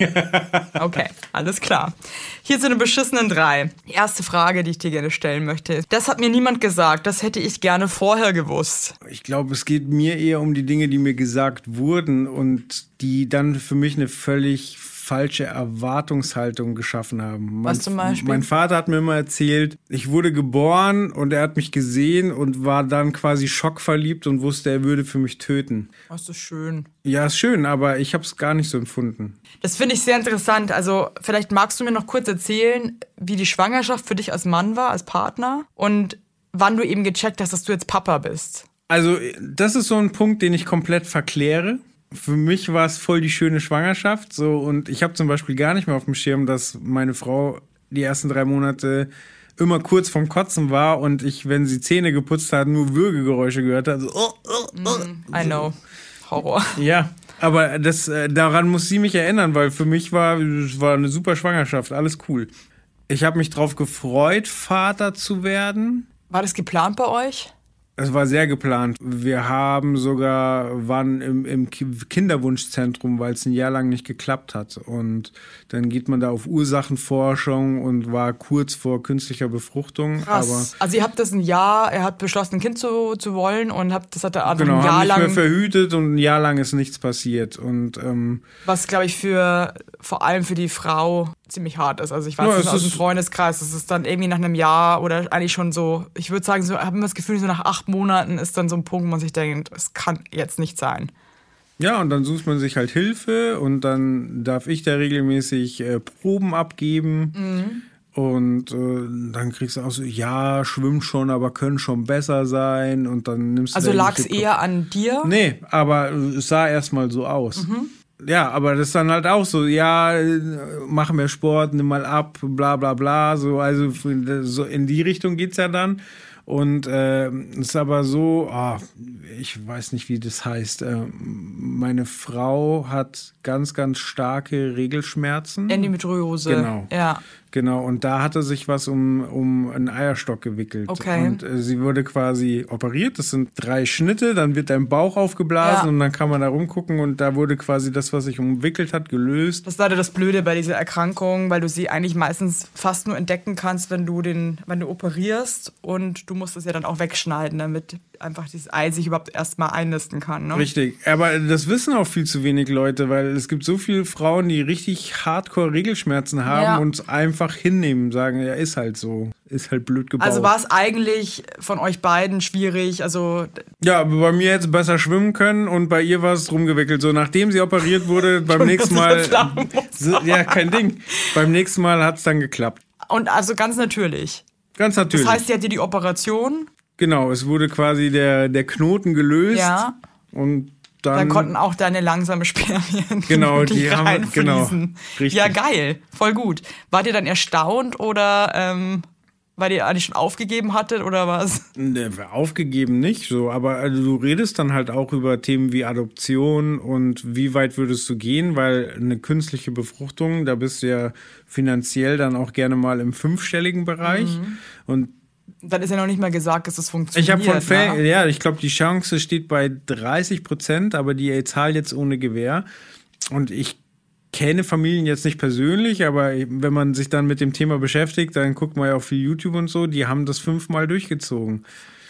Okay, alles klar. Hier zu den beschissenen drei. Die erste Frage, die ich dir gerne stellen möchte. Das hat mir niemand gesagt, das hätte ich gerne vorher gewusst. Ich glaube, es geht mir eher um die Dinge, die mir gesagt wurden und die dann für mich eine völlig falsche Erwartungshaltung geschaffen haben. Was Mein, zum Beispiel? Mein Vater hat mir immer erzählt, ich wurde geboren und er hat mich gesehen und war dann quasi schockverliebt und wusste, er würde für mich töten. Das ist schön. Ja, ist schön, aber ich habe es gar nicht so empfunden. Das finde ich sehr interessant. Also vielleicht magst du mir noch kurz erzählen, wie die Schwangerschaft für dich als Mann war, als Partner und wann du eben gecheckt hast, dass du jetzt Papa bist. Also das ist so ein Punkt, den ich komplett verkläre. Für mich war es voll die schöne Schwangerschaft, so, und ich habe zum Beispiel gar nicht mehr auf dem Schirm, dass meine Frau die ersten drei Monate immer kurz vorm Kotzen war und ich, wenn sie Zähne geputzt hat, nur Würgegeräusche gehört hat. So, oh, oh, oh. I know. Horror. Ja, aber das, äh, daran muss sie mich erinnern, weil für mich war es war eine super Schwangerschaft, alles cool. Ich habe mich drauf gefreut, Vater zu werden. War das geplant bei euch? Es war sehr geplant. Wir haben sogar, waren im, im Ki- Kinderwunschzentrum, weil es ein Jahr lang nicht geklappt hat. Und dann geht man da auf Ursachenforschung und war kurz vor künstlicher Befruchtung. Krass. Also ihr habt das ein Jahr, er hat beschlossen, ein Kind zu, zu wollen und habt, das hat er Aber genau, ein Jahr haben nicht lang, mehr verhütet und ein Jahr lang ist nichts passiert. Und ähm, was glaube ich für, vor allem für die Frau ziemlich hart ist. Also ich weiß Ja, das es aus dem ist- Freundeskreis, das ist dann irgendwie nach einem Jahr oder eigentlich schon so, ich würde sagen, so, habe immer das Gefühl, so nach acht Monaten ist dann so ein Punkt, wo man sich denkt, es kann jetzt nicht sein. ja, und dann sucht man sich halt Hilfe und dann darf ich da regelmäßig äh, Proben abgeben. Mhm. Und äh, dann kriegst du auch so, ja, schwimmt schon, aber können schon besser sein. Und dann nimmst du Also da lag es irgendwelche eher an dir? Nee, aber es sah erstmal so aus. Ja, aber das ist dann halt auch so, ja, äh, machen wir Sport, nimm mal ab, bla bla bla. So, also so in die Richtung geht's ja dann. Und äh, es ist aber so, ah, ich weiß nicht, wie das heißt. Äh, meine Frau hat ganz, ganz starke Regelschmerzen. Endometriose. Genau. Ja. Genau, und da hatte sich was um, um einen Eierstock gewickelt. Okay. Und äh, sie wurde quasi operiert. Das sind drei Schnitte, dann wird dein Bauch aufgeblasen Ja. und dann kann man da rumgucken und da wurde quasi das, was sich umwickelt hat, gelöst. Das ist leider das Blöde bei dieser Erkrankung, weil du sie eigentlich meistens fast nur entdecken kannst, wenn du den, wenn du operierst und du musst es ja dann auch wegschneiden, damit einfach dieses Ei sich überhaupt erstmal einnisten kann. Ne? Richtig, aber das wissen auch viel zu wenig Leute, weil es gibt so viele Frauen, die richtig hardcore Regelschmerzen haben Ja. und einfach hinnehmen, sagen, ja, ist halt so, ist halt blöd gebaut. Also war es eigentlich von euch beiden schwierig, also Ja, aber bei mir hätte es besser schwimmen können und bei ihr war es rumgewickelt. So, nachdem sie operiert wurde, beim nächsten Mal. dass du das lachen musst. So, ja, kein Ding. Beim nächsten Mal hat es dann geklappt. und also ganz natürlich. Ganz natürlich. Das heißt, sie hatte die Operation, genau, es wurde quasi der, der Knoten gelöst. ja, Und dann. dann konnten auch deine langsame Spermien Genau, wirklich die haben- reinfließen. genau, richtig. Ja, geil, voll gut. Wart ihr dann erstaunt oder ähm, weil ihr eigentlich schon aufgegeben hattet oder was? Ne, aufgegeben nicht so, aber also du redest dann halt auch über Themen wie Adoption und wie weit würdest du gehen, weil eine künstliche Befruchtung, da bist du ja finanziell dann auch gerne mal im fünfstelligen Bereich. Mhm. Und Dann ist ja noch nicht mal gesagt, dass es funktioniert. ich habe von Fällen, ne? ja, ich glaube, die Chance steht bei dreißig Prozent, aber die Zahl jetzt ohne Gewähr. Und ich kenne Familien jetzt nicht persönlich, aber wenn man sich dann mit dem Thema beschäftigt, dann guckt man ja auch viel YouTube und so, die haben das fünfmal durchgezogen.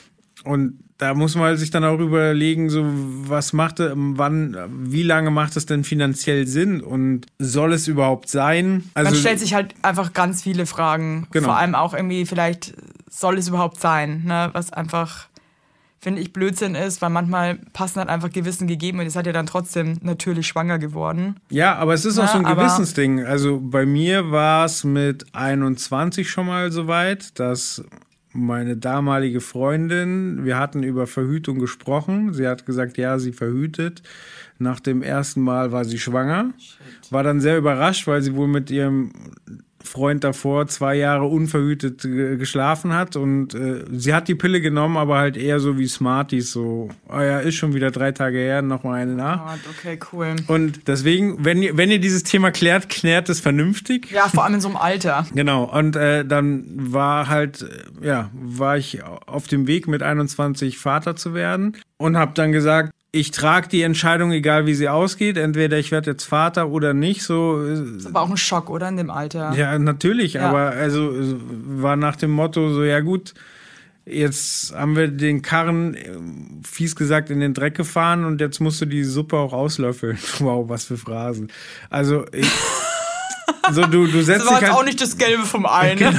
Und da muss man sich dann auch überlegen, so was macht, wann, wie lange macht es denn finanziell Sinn und soll es überhaupt sein? Also, man stellt sich halt einfach ganz viele Fragen. Genau. Vor allem auch irgendwie vielleicht, soll es überhaupt sein? Ne? Was einfach, finde ich, Blödsinn ist, weil manchmal passen halt einfach Gewissen gegeben und ihr seid ja dann trotzdem natürlich schwanger geworden. Ja, aber es ist Ja, auch so ein aber- Gewissensding. Also bei mir war es mit einundzwanzig schon mal so weit, dass meine damalige Freundin, wir hatten über Verhütung gesprochen. Sie hat gesagt, ja, sie verhütet. Nach dem ersten Mal war sie schwanger. War dann sehr überrascht, weil sie wohl mit ihrem Freund davor zwei Jahre unverhütet ge- geschlafen hat. Und äh, sie hat die Pille genommen, aber halt eher so wie Smarties. So, oh ja, ist schon wieder drei Tage her, noch mal eine nach. Gott, okay, cool. Und deswegen, wenn ihr, wenn ihr dieses Thema klärt, klärt es vernünftig. Ja, vor allem in so einem Alter. Genau, und äh, dann war halt, äh, ja, war ich auf dem Weg mit einundzwanzig Vater zu werden und habe dann gesagt, ich trage die Entscheidung, egal wie sie ausgeht, entweder ich werde jetzt Vater oder nicht, so. Das war auch ein Schock, oder, in dem Alter? Ja, natürlich, Ja. aber also äh, war nach dem Motto so, ja gut, jetzt haben wir den Karren, äh, fies gesagt, in den Dreck gefahren und jetzt musst du die Suppe auch auslöffeln. Wow, was für Phrasen. Also, ich, so du, du setzt Das war dich jetzt halt, auch nicht das Gelbe vom Ei, ne?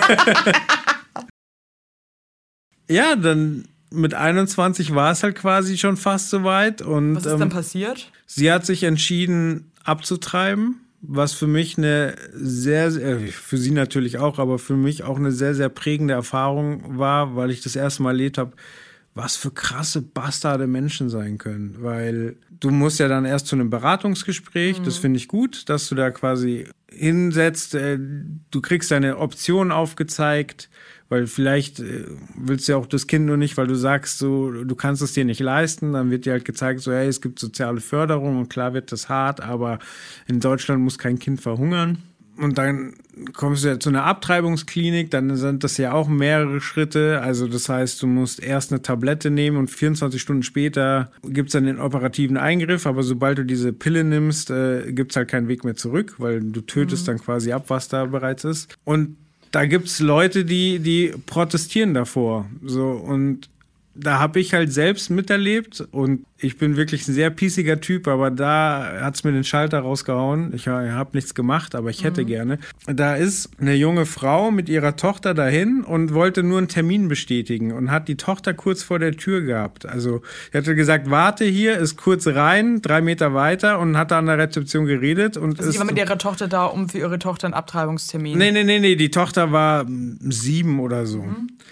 ja, dann mit einundzwanzig war es halt quasi schon fast soweit und Was ist ähm, dann passiert? sie hat sich entschieden abzutreiben, was für mich eine sehr, sehr, für sie natürlich auch, aber für mich auch eine sehr, sehr prägende Erfahrung war, weil ich das erste Mal erlebt habe, was für krasse Bastarde Menschen sein können. Weil du musst ja dann erst zu einem Beratungsgespräch, das finde ich gut, dass du da quasi hinsetzt, äh, du kriegst deine Optionen aufgezeigt, weil vielleicht äh, willst du ja auch das Kind nur nicht, weil du sagst, so, du kannst es dir nicht leisten, dann wird dir halt gezeigt, so, hey, es gibt soziale Förderung und klar wird das hart, aber in Deutschland muss kein Kind verhungern. Und dann kommst du ja zu einer Abtreibungsklinik, dann sind das ja auch mehrere Schritte. Also das heißt, du musst erst eine Tablette nehmen und vierundzwanzig Stunden später gibt's dann den operativen Eingriff. Aber sobald du diese Pille nimmst, äh, gibt's halt keinen Weg mehr zurück, weil du tötest dann quasi ab, was da bereits ist. Und da gibt's Leute, die, die protestieren davor. So, und da habe ich halt selbst miterlebt und ich bin wirklich ein sehr piesiger Typ, aber da hat's mir den Schalter rausgehauen. Ich habe nichts gemacht, aber ich hätte gerne. Da ist eine junge Frau mit ihrer Tochter dahin und wollte nur einen Termin bestätigen und hat die Tochter kurz vor der Tür gehabt. Also sie hatte gesagt, warte hier, ist kurz rein, drei Meter weiter und hat da an der Rezeption geredet. Und Also ist die war mit ihrer Tochter da, um für ihre Tochter einen Abtreibungstermin. Nee, nee, nee, nee, die Tochter war mm, sieben oder so.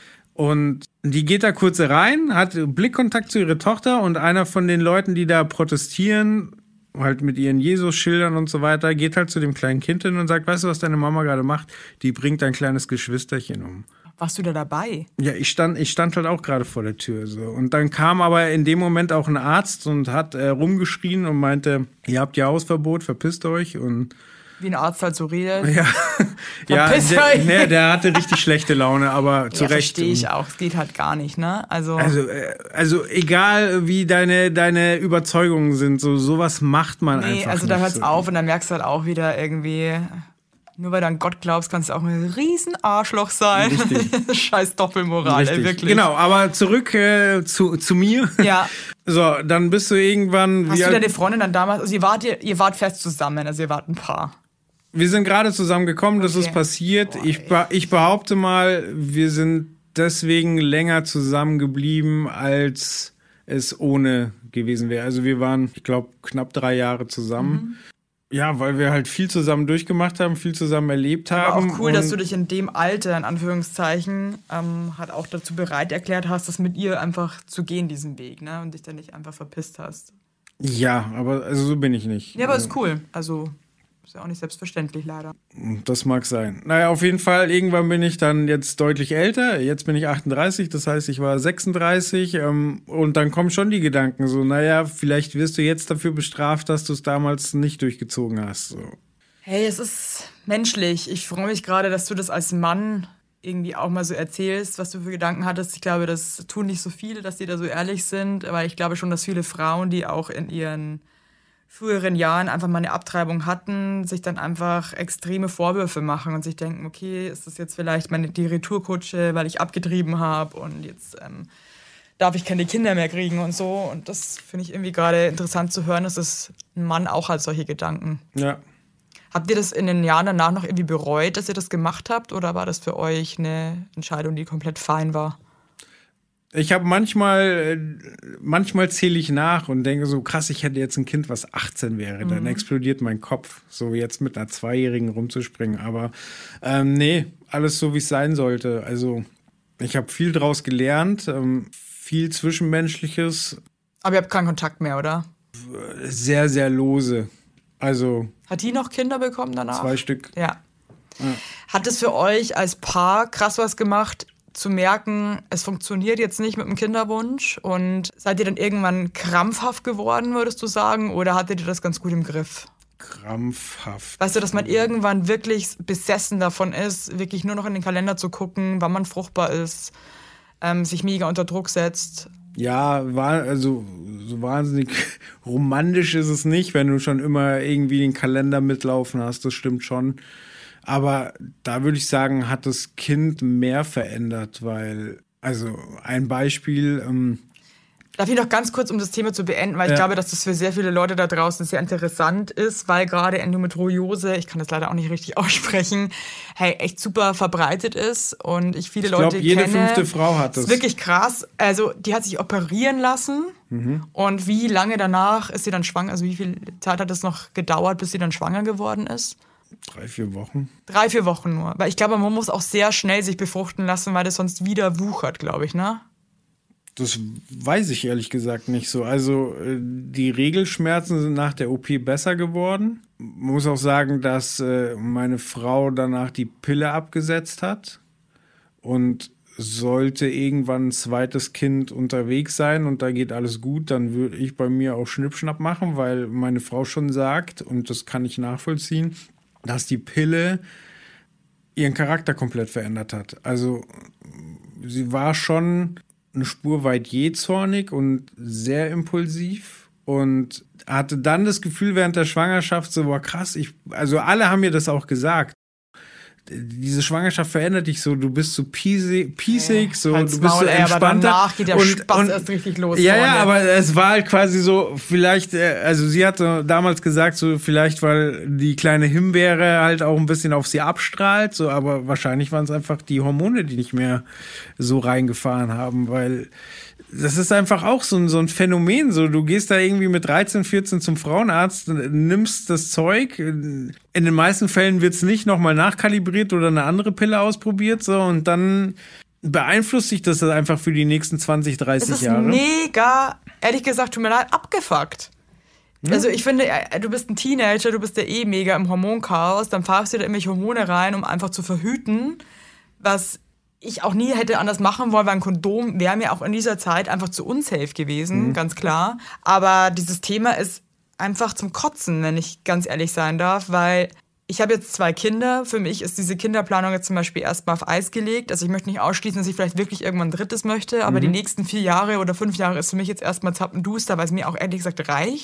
Und die geht da kurz rein, hat Blickkontakt zu ihrer Tochter und einer von den Leuten, die da protestieren, halt mit ihren Jesus-Schildern und so weiter, geht halt zu dem kleinen Kind hin und sagt, weißt du, was deine Mama gerade macht? Die bringt dein kleines Geschwisterchen um. Warst du da dabei? Ja, ich stand, ich stand halt auch gerade vor der Tür. So. Und dann kam aber in dem Moment auch ein Arzt und hat äh, rumgeschrien und meinte, ihr habt ja Hausverbot, verpisst euch. Und Wie ein Arzt halt so redet. ja, ja Verpiss der, euch! nee, der hatte richtig schlechte Laune, aber zu Ja, Recht. verstehe ich auch. Es geht halt gar nicht, ne? Also, Also, äh, also egal wie deine, deine Überzeugungen sind, so sowas macht man nee, einfach also nicht. da hört's so. auf und dann merkst du halt auch wieder irgendwie, nur weil du an Gott glaubst, kannst du auch ein riesen Arschloch sein. Richtig. Scheiß Doppelmoral, ey, Richtig. wirklich. Genau, aber zurück äh, zu, zu mir. Ja. So, dann bist du irgendwann. Hast wie du alt- deine Freundin dann damals, also ihr wart, ihr, ihr wart fest zusammen, also ihr wart ein Paar. Wir sind gerade zusammengekommen, das Okay. ist passiert. Boah, ich, be ich behaupte mal, wir sind deswegen länger zusammengeblieben, als es ohne gewesen wäre. Also wir waren, ich glaube, knapp drei Jahre zusammen. Mhm. Ja, weil wir halt viel zusammen durchgemacht haben, viel zusammen erlebt Aber haben. auch cool, dass und- du dich in dem Alter, in Anführungszeichen, ähm, halt auch dazu bereit erklärt hast, das mit ihr einfach zu gehen, diesen Weg, ne? Und dich dann nicht einfach verpisst hast. Ja, aber also so bin ich nicht. Ja, aber ist cool. Also, ist ja auch nicht selbstverständlich, leider. Das mag sein. Naja, auf jeden Fall, irgendwann bin ich dann jetzt deutlich älter. Jetzt bin ich achtunddreißig, das heißt, ich war sechsunddreißig. Ähm, und dann kommen schon die Gedanken so, naja, vielleicht wirst du jetzt dafür bestraft, dass du es damals nicht durchgezogen hast. So. Hey, es ist menschlich. Ich freue mich gerade, dass du das als Mann irgendwie auch mal so erzählst, was du für Gedanken hattest. Ich glaube, das tun nicht so viele, dass die da so ehrlich sind. Aber ich glaube schon, dass viele Frauen, die auch in ihren früheren Jahren einfach mal eine Abtreibung hatten, sich dann einfach extreme Vorwürfe machen und sich denken, okay, ist das jetzt vielleicht meine die Retourkutsche, weil ich abgetrieben habe und jetzt ähm, darf ich keine Kinder mehr kriegen und so. Und das finde ich irgendwie gerade interessant zu hören, dass es ein Mann auch hat, solche Gedanken. Ja. Habt ihr das in den Jahren danach noch irgendwie bereut, dass ihr das gemacht habt? Oder war das für euch eine Entscheidung, die komplett fein war? Ich habe manchmal, manchmal zähle ich nach und denke so, krass, ich hätte jetzt ein Kind, was achtzehn wäre. Dann mhm. explodiert mein Kopf, so jetzt mit einer Zweijährigen rumzuspringen. Aber ähm, nee, alles so, wie es sein sollte. Also ich habe viel draus gelernt, ähm, viel Zwischenmenschliches. Aber ihr habt keinen Kontakt mehr, oder? Sehr, sehr lose. Also hat die noch Kinder bekommen danach? Zwei Stück. Ja. ja. Hat es für euch als Paar krass was gemacht, zu merken, es funktioniert jetzt nicht mit dem Kinderwunsch? Und seid ihr dann irgendwann krampfhaft geworden, würdest du sagen? Oder hattet ihr das ganz gut im Griff? Krampfhaft. Weißt du, dass man irgendwann wirklich besessen davon ist, wirklich nur noch in den Kalender zu gucken, wann man fruchtbar ist, ähm, sich mega unter Druck setzt? Ja, war, also so wahnsinnig romantisch ist es nicht, wenn du schon immer irgendwie den Kalender mitlaufen hast, das stimmt schon. Aber da würde ich sagen, hat das Kind mehr verändert, weil, also ein Beispiel. Ähm, Darf ich noch ganz kurz, um das Thema zu beenden, weil ich ja. glaube, dass das für sehr viele Leute da draußen sehr interessant ist, weil gerade Endometriose, ich kann das leider auch nicht richtig aussprechen, hey, echt super verbreitet ist und ich viele ich Leute glaub, jede kenne. jede fünfte Frau hat das. Das ist wirklich krass. Also die hat sich operieren lassen mhm. und wie lange danach ist sie dann schwanger, also wie viel Zeit hat es noch gedauert, bis sie dann schwanger geworden ist? Drei, vier Wochen. Drei, vier Wochen nur. Weil ich glaube, man muss auch sehr schnell sich befruchten lassen, weil das sonst wieder wuchert, glaube ich, ne? Das weiß ich ehrlich gesagt nicht so. Also die Regelschmerzen sind nach der O P besser geworden. Man muss auch sagen, dass äh, meine Frau danach die Pille abgesetzt hat. Und sollte irgendwann ein zweites Kind unterwegs sein und da geht alles gut, dann würde ich bei mir auch Schnippschnapp machen, weil meine Frau schon sagt, und das kann ich nachvollziehen, dass die Pille ihren Charakter komplett verändert hat. Also sie war schon eine Spur weit jähzornig und sehr impulsiv und hatte dann das Gefühl während der Schwangerschaft so, boah krass, ich, also alle haben mir das auch gesagt. Diese Schwangerschaft verändert dich so, du bist so piesig, piesig so, Halt's du bist Maul, so ey, entspannter. aber danach geht der und, Spaß und, erst richtig los. Ja, vorne. ja, aber es war halt quasi so, vielleicht, also sie hatte damals gesagt, so vielleicht, weil die kleine Himbeere halt auch ein bisschen auf sie abstrahlt, so, aber wahrscheinlich waren es einfach die Hormone, die nicht mehr so reingefahren haben, weil das ist einfach auch so ein, so ein Phänomen. So, du gehst da irgendwie mit dreizehn, vierzehn zum Frauenarzt, nimmst das Zeug. In den meisten Fällen wird es nicht nochmal nachkalibriert oder eine andere Pille ausprobiert. So, und dann beeinflusst sich das einfach für die nächsten zwanzig, dreißig Jahre. Das ist mega, ehrlich gesagt, tut mir leid, abgefuckt. Ja. Also ich finde, du bist ein Teenager, du bist ja eh mega im Hormonchaos, dann pfeifst du da irgendwelche Hormone rein, um einfach zu verhüten, was ich auch nie hätte anders machen wollen, weil ein Kondom wäre mir auch in dieser Zeit einfach zu unsafe gewesen, mhm. ganz klar. Aber dieses Thema ist einfach zum Kotzen, wenn ich ganz ehrlich sein darf, weil ich habe jetzt zwei Kinder. Für mich ist diese Kinderplanung jetzt zum Beispiel erstmal auf Eis gelegt. Also ich möchte nicht ausschließen, dass ich vielleicht wirklich irgendwann ein drittes möchte, aber mhm. die nächsten vier Jahre oder fünf Jahre ist für mich jetzt erstmal zappenduster, weil es mir auch ehrlich gesagt reicht.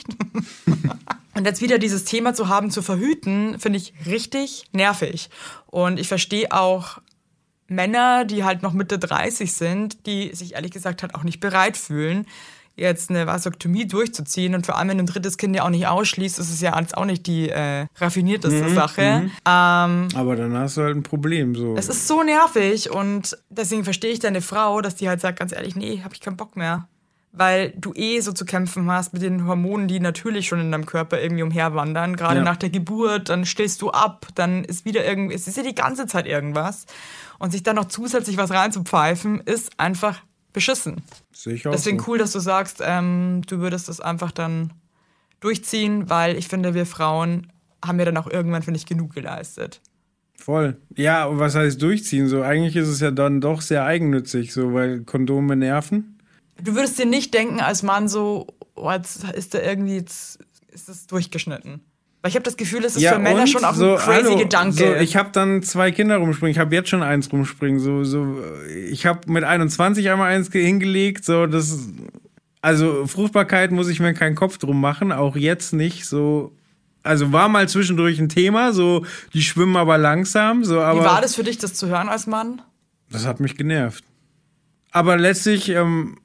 Und jetzt wieder dieses Thema zu haben, zu verhüten, finde ich richtig nervig. Und ich verstehe auch Männer, die halt noch Mitte dreißig sind, die sich ehrlich gesagt halt auch nicht bereit fühlen, jetzt eine Vasektomie durchzuziehen. Und vor allem, wenn du ein drittes Kind ja auch nicht ausschließt, ist es ja alles auch nicht die äh, raffinierteste mhm, Sache. Mhm. Ähm, Aber dann hast du halt ein Problem. So. Es ist so nervig und deswegen verstehe ich deine Frau, dass die halt sagt, ganz ehrlich, nee, hab ich keinen Bock mehr. Weil du eh so zu kämpfen hast mit den Hormonen, die natürlich schon in deinem Körper irgendwie umherwandern. Gerade ja. nach der Geburt, dann stillst du ab, dann ist wieder irgendwie, es ist ja die ganze Zeit irgendwas. Und sich dann noch zusätzlich was reinzupfeifen, ist einfach beschissen. Sehe ich auch Deswegen so. Cool, dass du sagst, ähm, du würdest das einfach dann durchziehen, weil ich finde, wir Frauen haben ja dann auch irgendwann, finde ich, genug geleistet. Voll. Ja, und was heißt durchziehen? So, eigentlich ist es ja dann doch sehr eigennützig, so, weil Kondome nerven. Du würdest dir nicht denken als Mann so, oh, jetzt ist da irgendwie, jetzt ist das durchgeschnitten. Weil ich habe das Gefühl, es ist ja, für Männer schon auch so, ein crazy hallo, Gedanke. So, ich habe dann zwei Kinder rumspringen, ich habe jetzt schon eins rumspringen. So, so, ich habe mit einundzwanzig einmal eins hingelegt. So, das, also Fruchtbarkeit muss ich mir keinen Kopf drum machen, auch jetzt nicht. So, also war mal zwischendurch ein Thema, so die schwimmen aber langsam. So, aber wie war das für dich, das zu hören als Mann? Das hat mich genervt. Aber letztlich, ähm,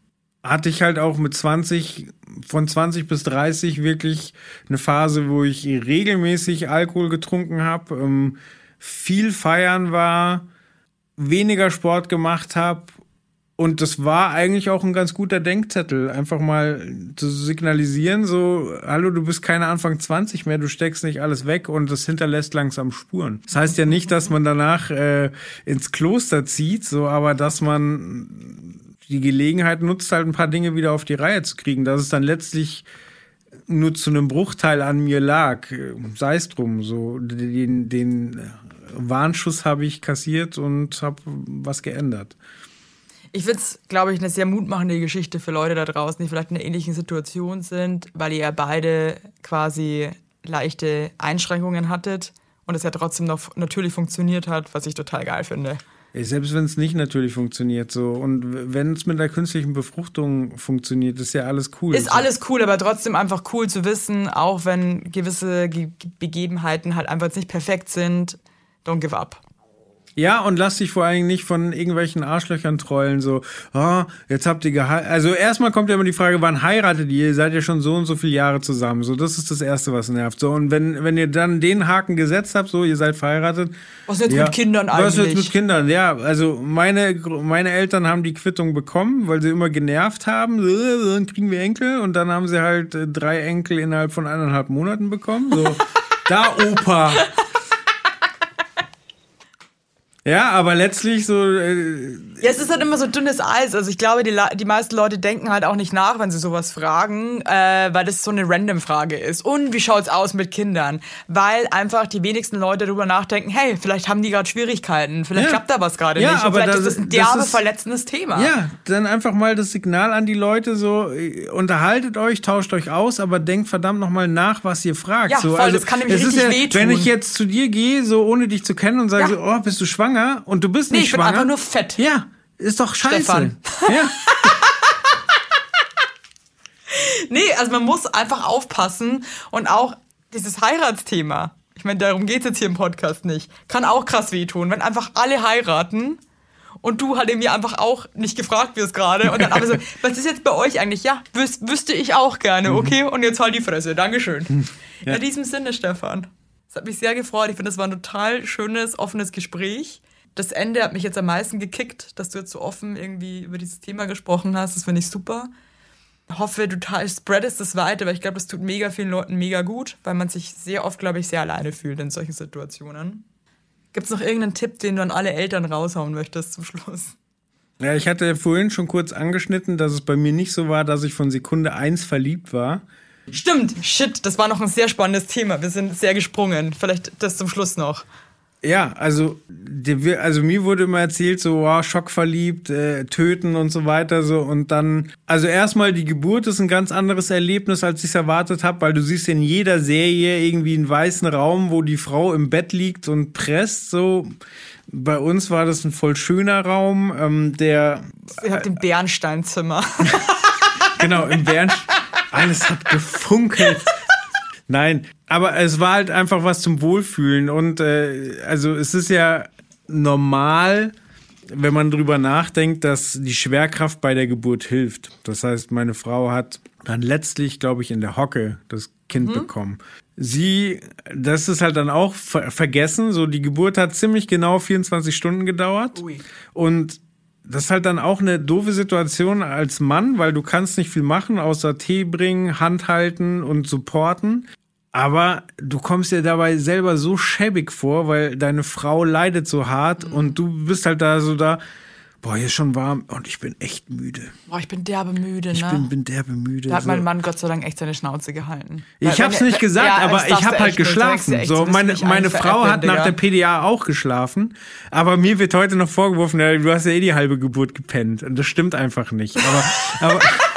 hatte ich halt auch mit zwanzig, von zwanzig bis dreißig wirklich eine Phase, wo ich regelmäßig Alkohol getrunken habe, ähm, viel feiern war, weniger Sport gemacht habe. Und das war eigentlich auch ein ganz guter Denkzettel, einfach mal zu signalisieren, so, hallo, du bist keine Anfang zwanzig mehr, du steckst nicht alles weg und das hinterlässt langsam Spuren. Das heißt ja nicht, dass man danach äh, ins Kloster zieht, so, aber dass man die Gelegenheit nutzt, halt ein paar Dinge wieder auf die Reihe zu kriegen, dass es dann letztlich nur zu einem Bruchteil an mir lag, sei es drum, so, den, den Warnschuss habe ich kassiert und habe was geändert. Ich finde es, glaube ich, eine sehr mutmachende Geschichte für Leute da draußen, die vielleicht in einer ähnlichen Situation sind, weil ihr ja beide quasi leichte Einschränkungen hattet und es ja trotzdem noch natürlich funktioniert hat, was ich total geil finde. Ey, selbst wenn es nicht natürlich funktioniert, so, und wenn es mit der künstlichen Befruchtung funktioniert, ist ja alles cool. Ist alles cool, aber trotzdem einfach cool zu wissen, auch wenn gewisse Ge- Begebenheiten halt einfach jetzt nicht perfekt sind, don't give up. Ja, und lass dich vor allen Dingen nicht von irgendwelchen Arschlöchern trollen, so, oh, jetzt habt ihr geheiratet. Also erstmal kommt ja immer die Frage, wann heiratet ihr? Ihr seid ja schon so und so viele Jahre zusammen. So, das ist das Erste, was nervt. So, und wenn, wenn ihr dann den Haken gesetzt habt, so, ihr seid verheiratet. Was ist jetzt ja, mit Kindern eigentlich? Was ist jetzt mit Kindern? Ja, also meine, meine Eltern haben die Quittung bekommen, weil sie immer genervt haben. So, dann kriegen wir Enkel. Und dann haben sie halt äh, drei Enkel innerhalb von eineinhalb Monaten bekommen. So, da Opa. Ja, aber letztlich so... Äh ja, es ist halt immer so dünnes Eis. Also ich glaube, die, die meisten Leute denken halt auch nicht nach, wenn sie sowas fragen, äh, weil das so eine Random-Frage ist. Und wie schaut's aus mit Kindern? Weil einfach die wenigsten Leute darüber nachdenken, hey, vielleicht haben die gerade Schwierigkeiten, vielleicht ja. klappt da was gerade ja, nicht. Und aber vielleicht das, ist das ein derbe, das ist, verletzendes Thema. Ja, dann einfach mal das Signal an die Leute so, unterhaltet euch, tauscht euch aus, aber denkt verdammt nochmal nach, was ihr fragt. Ja, so, voll, also, das kann nämlich es richtig ist ja, wehtun. wenn ich jetzt zu dir gehe, so ohne dich zu kennen und sage, ja. so, oh, bist du schwanger? Und du bist nee, nicht ich schwanger. bin einfach nur fett. Ja, ist doch scheiße. Stefan. Ja. Nee, also man muss einfach aufpassen und auch dieses Heiratsthema, ich meine, darum geht's jetzt hier im Podcast nicht, kann auch krass wehtun, wenn einfach alle heiraten und du halt irgendwie einfach auch nicht gefragt wirst gerade und dann aber so, was ist jetzt bei euch eigentlich? Ja, wüs- wüsste ich auch gerne, okay, und jetzt halt die Fresse, Dankeschön. Ja. In diesem Sinne, Stefan. Das hat mich sehr gefreut. Ich finde, das war ein total schönes, offenes Gespräch. Das Ende hat mich jetzt am meisten gekickt, dass du jetzt so offen irgendwie über dieses Thema gesprochen hast. Das finde ich super. Ich hoffe, du spreadest es weiter, weil ich glaube, das tut mega vielen Leuten mega gut, weil man sich sehr oft, glaube ich, sehr alleine fühlt in solchen Situationen. Gibt es noch irgendeinen Tipp, den du an alle Eltern raushauen möchtest zum Schluss? Ja, ich hatte vorhin schon kurz angeschnitten, dass es bei mir nicht so war, dass ich von Sekunde eins verliebt war. Stimmt, shit, das war noch ein sehr spannendes Thema. Wir sind sehr gesprungen. Vielleicht das zum Schluss noch. Ja, also, die, also mir wurde immer erzählt, so, wow, schockverliebt, äh, töten und so weiter, so, und dann, also erstmal die Geburt ist ein ganz anderes Erlebnis, als ich es erwartet habe, weil du siehst in jeder Serie irgendwie einen weißen Raum, wo die Frau im Bett liegt und presst, so. Bei uns war das ein voll schöner Raum, ähm, der... Ihr habt im Bernsteinzimmer. Genau, im Bernstein. Alles hat gefunkelt. Nein, aber es war halt einfach was zum Wohlfühlen. Und äh, also es ist ja normal, wenn man drüber nachdenkt, dass die Schwerkraft bei der Geburt hilft. Das heißt, meine Frau hat dann letztlich, glaube ich, in der Hocke das Kind mhm. bekommen. Sie, das ist halt dann auch ver- vergessen. So, die Geburt hat ziemlich genau vierundzwanzig Stunden gedauert. Ui. Und das ist halt dann auch eine doofe Situation als Mann, weil du kannst nicht viel machen, außer Tee bringen, Hand halten und supporten. Aber du kommst dir dabei selber so schäbig vor, weil deine Frau leidet so hart mhm. und du bist halt da so da, boah, hier ist schon warm und ich bin echt müde. Boah, ich bin derbe müde, ne? Ich bin, bin derbe müde. Da hat so. mein Mann Gott sei Dank echt seine Schnauze gehalten. Ich weil, hab's wenn, nicht gesagt, ja, aber ich hab halt geschlafen. Echt, so, meine meine Frau hat nach der P D A auch geschlafen, aber mir wird heute noch vorgeworfen, ja, du hast ja eh die halbe Geburt gepennt. Und das stimmt einfach nicht. Aber, aber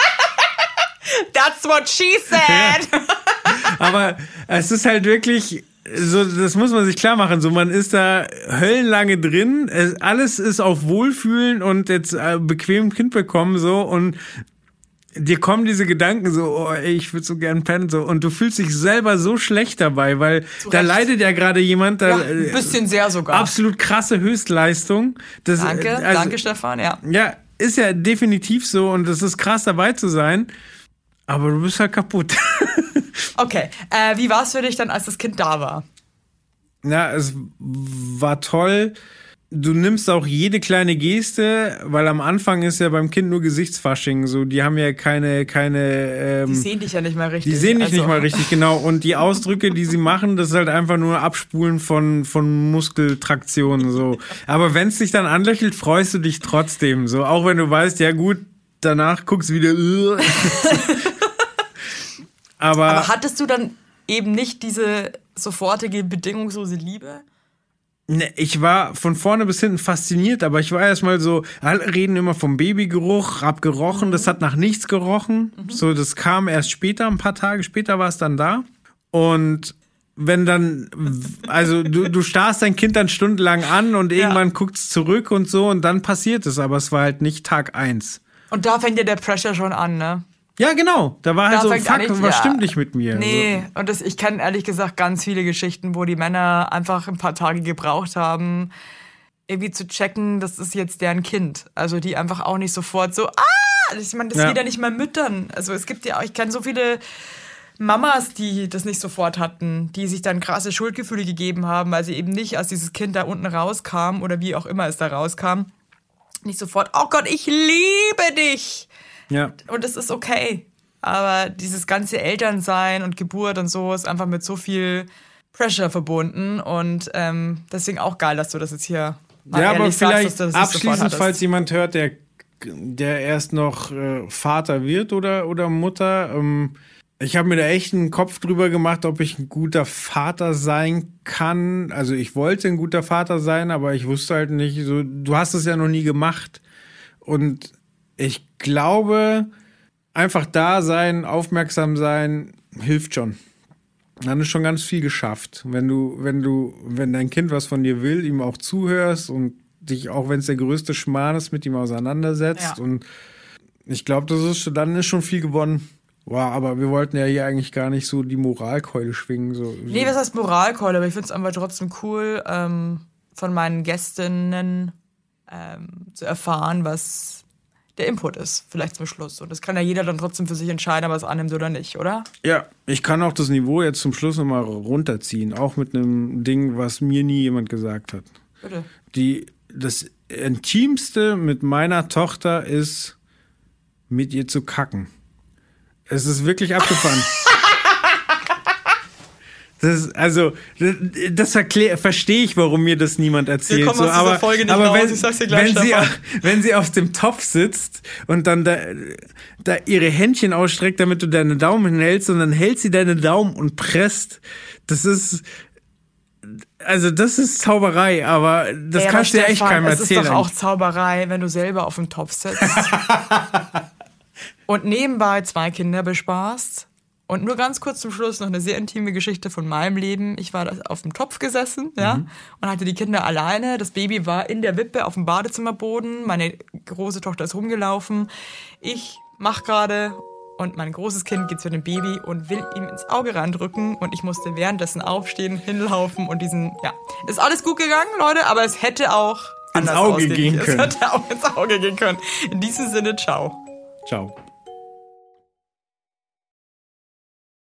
That's what she said! Ja. Aber es ist halt wirklich, so, das muss man sich klar machen, so, man ist da höllenlange drin, es, alles ist auf Wohlfühlen und jetzt äh, bequem Kind bekommen, so, und dir kommen diese Gedanken so, oh ey, ich würde so gern pennen, so, und du fühlst dich selber so schlecht dabei, weil Zu da Recht. leidet ja gerade jemand, da, ja, ein bisschen sehr sogar. Absolut krasse Höchstleistung. Das, danke, also, danke Stefan, ja. Ja, ist ja definitiv so und es ist krass dabei zu sein, aber du bist halt kaputt. Okay, äh, wie war es für dich dann, als das Kind da war? Ja, es war toll. Du nimmst auch jede kleine Geste, weil am Anfang ist ja beim Kind nur Gesichtsfasching. So, die haben ja keine, keine. Ähm, die sehen dich ja nicht mal richtig. Die sehen dich also. nicht mal richtig, genau. Und die Ausdrücke, die sie machen, das ist halt einfach nur Abspulen von von Muskeltraktionen. So, aber wenn es dich dann anlächelt, freust du dich trotzdem. So, auch wenn du weißt, ja gut, danach guckst du wieder. aber, aber hattest du dann eben nicht diese sofortige bedingungslose Liebe? Ne, ich war von vorne bis hinten fasziniert, aber ich war erstmal so, alle reden immer vom Babygeruch, hab gerochen, mhm. das hat nach nichts gerochen. Mhm. So, das kam erst später, ein paar Tage später war es dann da. Und wenn dann, also du, du starrst dein Kind dann stundenlang an und irgendwann ja. guckt es zurück und so und dann passiert es, aber es war halt nicht Tag eins. Und da fängt ja der Pressure schon an, ne? Ja, genau. Da war halt da so, fuck, nicht, was ja. stimmt nicht mit mir? Nee, so. Und das, ich kenne ehrlich gesagt ganz viele Geschichten, wo die Männer einfach ein paar Tage gebraucht haben, irgendwie zu checken, das ist jetzt deren Kind. Also die einfach auch nicht sofort so, ah, ich meine, das ja. geht ja nicht mal Müttern. Also es gibt ja auch, ich kenne so viele Mamas, die das nicht sofort hatten, die sich dann krasse Schuldgefühle gegeben haben, weil sie eben nicht, als dieses Kind da unten rauskam oder wie auch immer es da rauskam, nicht sofort, oh Gott, ich liebe dich. Ja. Und es ist okay. Aber dieses ganze Elternsein und Geburt und so ist einfach mit so viel Pressure verbunden. Und ähm, deswegen auch geil, dass du das jetzt hier mal ja, aber vielleicht sagst, dass du das abschließend, falls jemand hört, der, der erst noch äh, Vater wird oder, oder Mutter. Ähm, ich habe mir da echt einen Kopf drüber gemacht, ob ich ein guter Vater sein kann. Also ich wollte ein guter Vater sein, aber ich wusste halt nicht, so, du hast es ja noch nie gemacht. Und ich glaube, einfach da sein, aufmerksam sein, hilft schon. Dann ist schon ganz viel geschafft. Wenn du, wenn du, wenn dein Kind was von dir will, ihm auch zuhörst und dich, auch wenn es der größte Schmarrn ist, mit ihm auseinandersetzt. Ja. Und ich glaube, das ist, dann ist schon viel gewonnen. Wow, aber wir wollten ja hier eigentlich gar nicht so die Moralkeule schwingen. So. Nee, was heißt Moralkeule? Aber ich finde es einfach trotzdem cool, ähm, von meinen Gästinnen ähm, zu erfahren, was der Input ist, vielleicht zum Schluss. Und das kann ja jeder dann trotzdem für sich entscheiden, ob er es annimmt oder nicht, oder? Ja, ich kann auch das Niveau jetzt zum Schluss nochmal runterziehen. Auch mit einem Ding, was mir nie jemand gesagt hat. Bitte. Die, das Intimste mit meiner Tochter ist, mit ihr zu kacken. Es ist wirklich abgefahren. Das, also, das verklär, verstehe ich, warum mir das niemand erzählt. Wir kommen aus so, aber dieser Folge nicht aber raus. wenn, ich sag's dir gleich, wenn, sie, wenn sie auf dem Topf sitzt und dann da, da ihre Händchen ausstreckt, damit du deine Daumen hinhältst, und dann hält sie deine Daumen und presst, das ist, also das ist Zauberei, aber das ja, kannst du ja echt keinem erzählen. Es ist doch auch Zauberei, wenn du selber auf dem Topf sitzt und nebenbei zwei Kinder bespaßt. Und nur ganz kurz zum Schluss noch eine sehr intime Geschichte von meinem Leben. Ich war auf dem Topf gesessen, ja, mhm. und hatte die Kinder alleine. Das Baby war in der Wippe auf dem Badezimmerboden. Meine große Tochter ist rumgelaufen. Ich mach gerade und mein großes Kind geht zu dem Baby und will ihm ins Auge reindrücken. Und ich musste währenddessen aufstehen, hinlaufen und diesen, ja, ist alles gut gegangen, Leute, aber es hätte auch ins Auge gehen können. Es hätte auch ins Auge gehen können. In diesem Sinne, ciao. Ciao.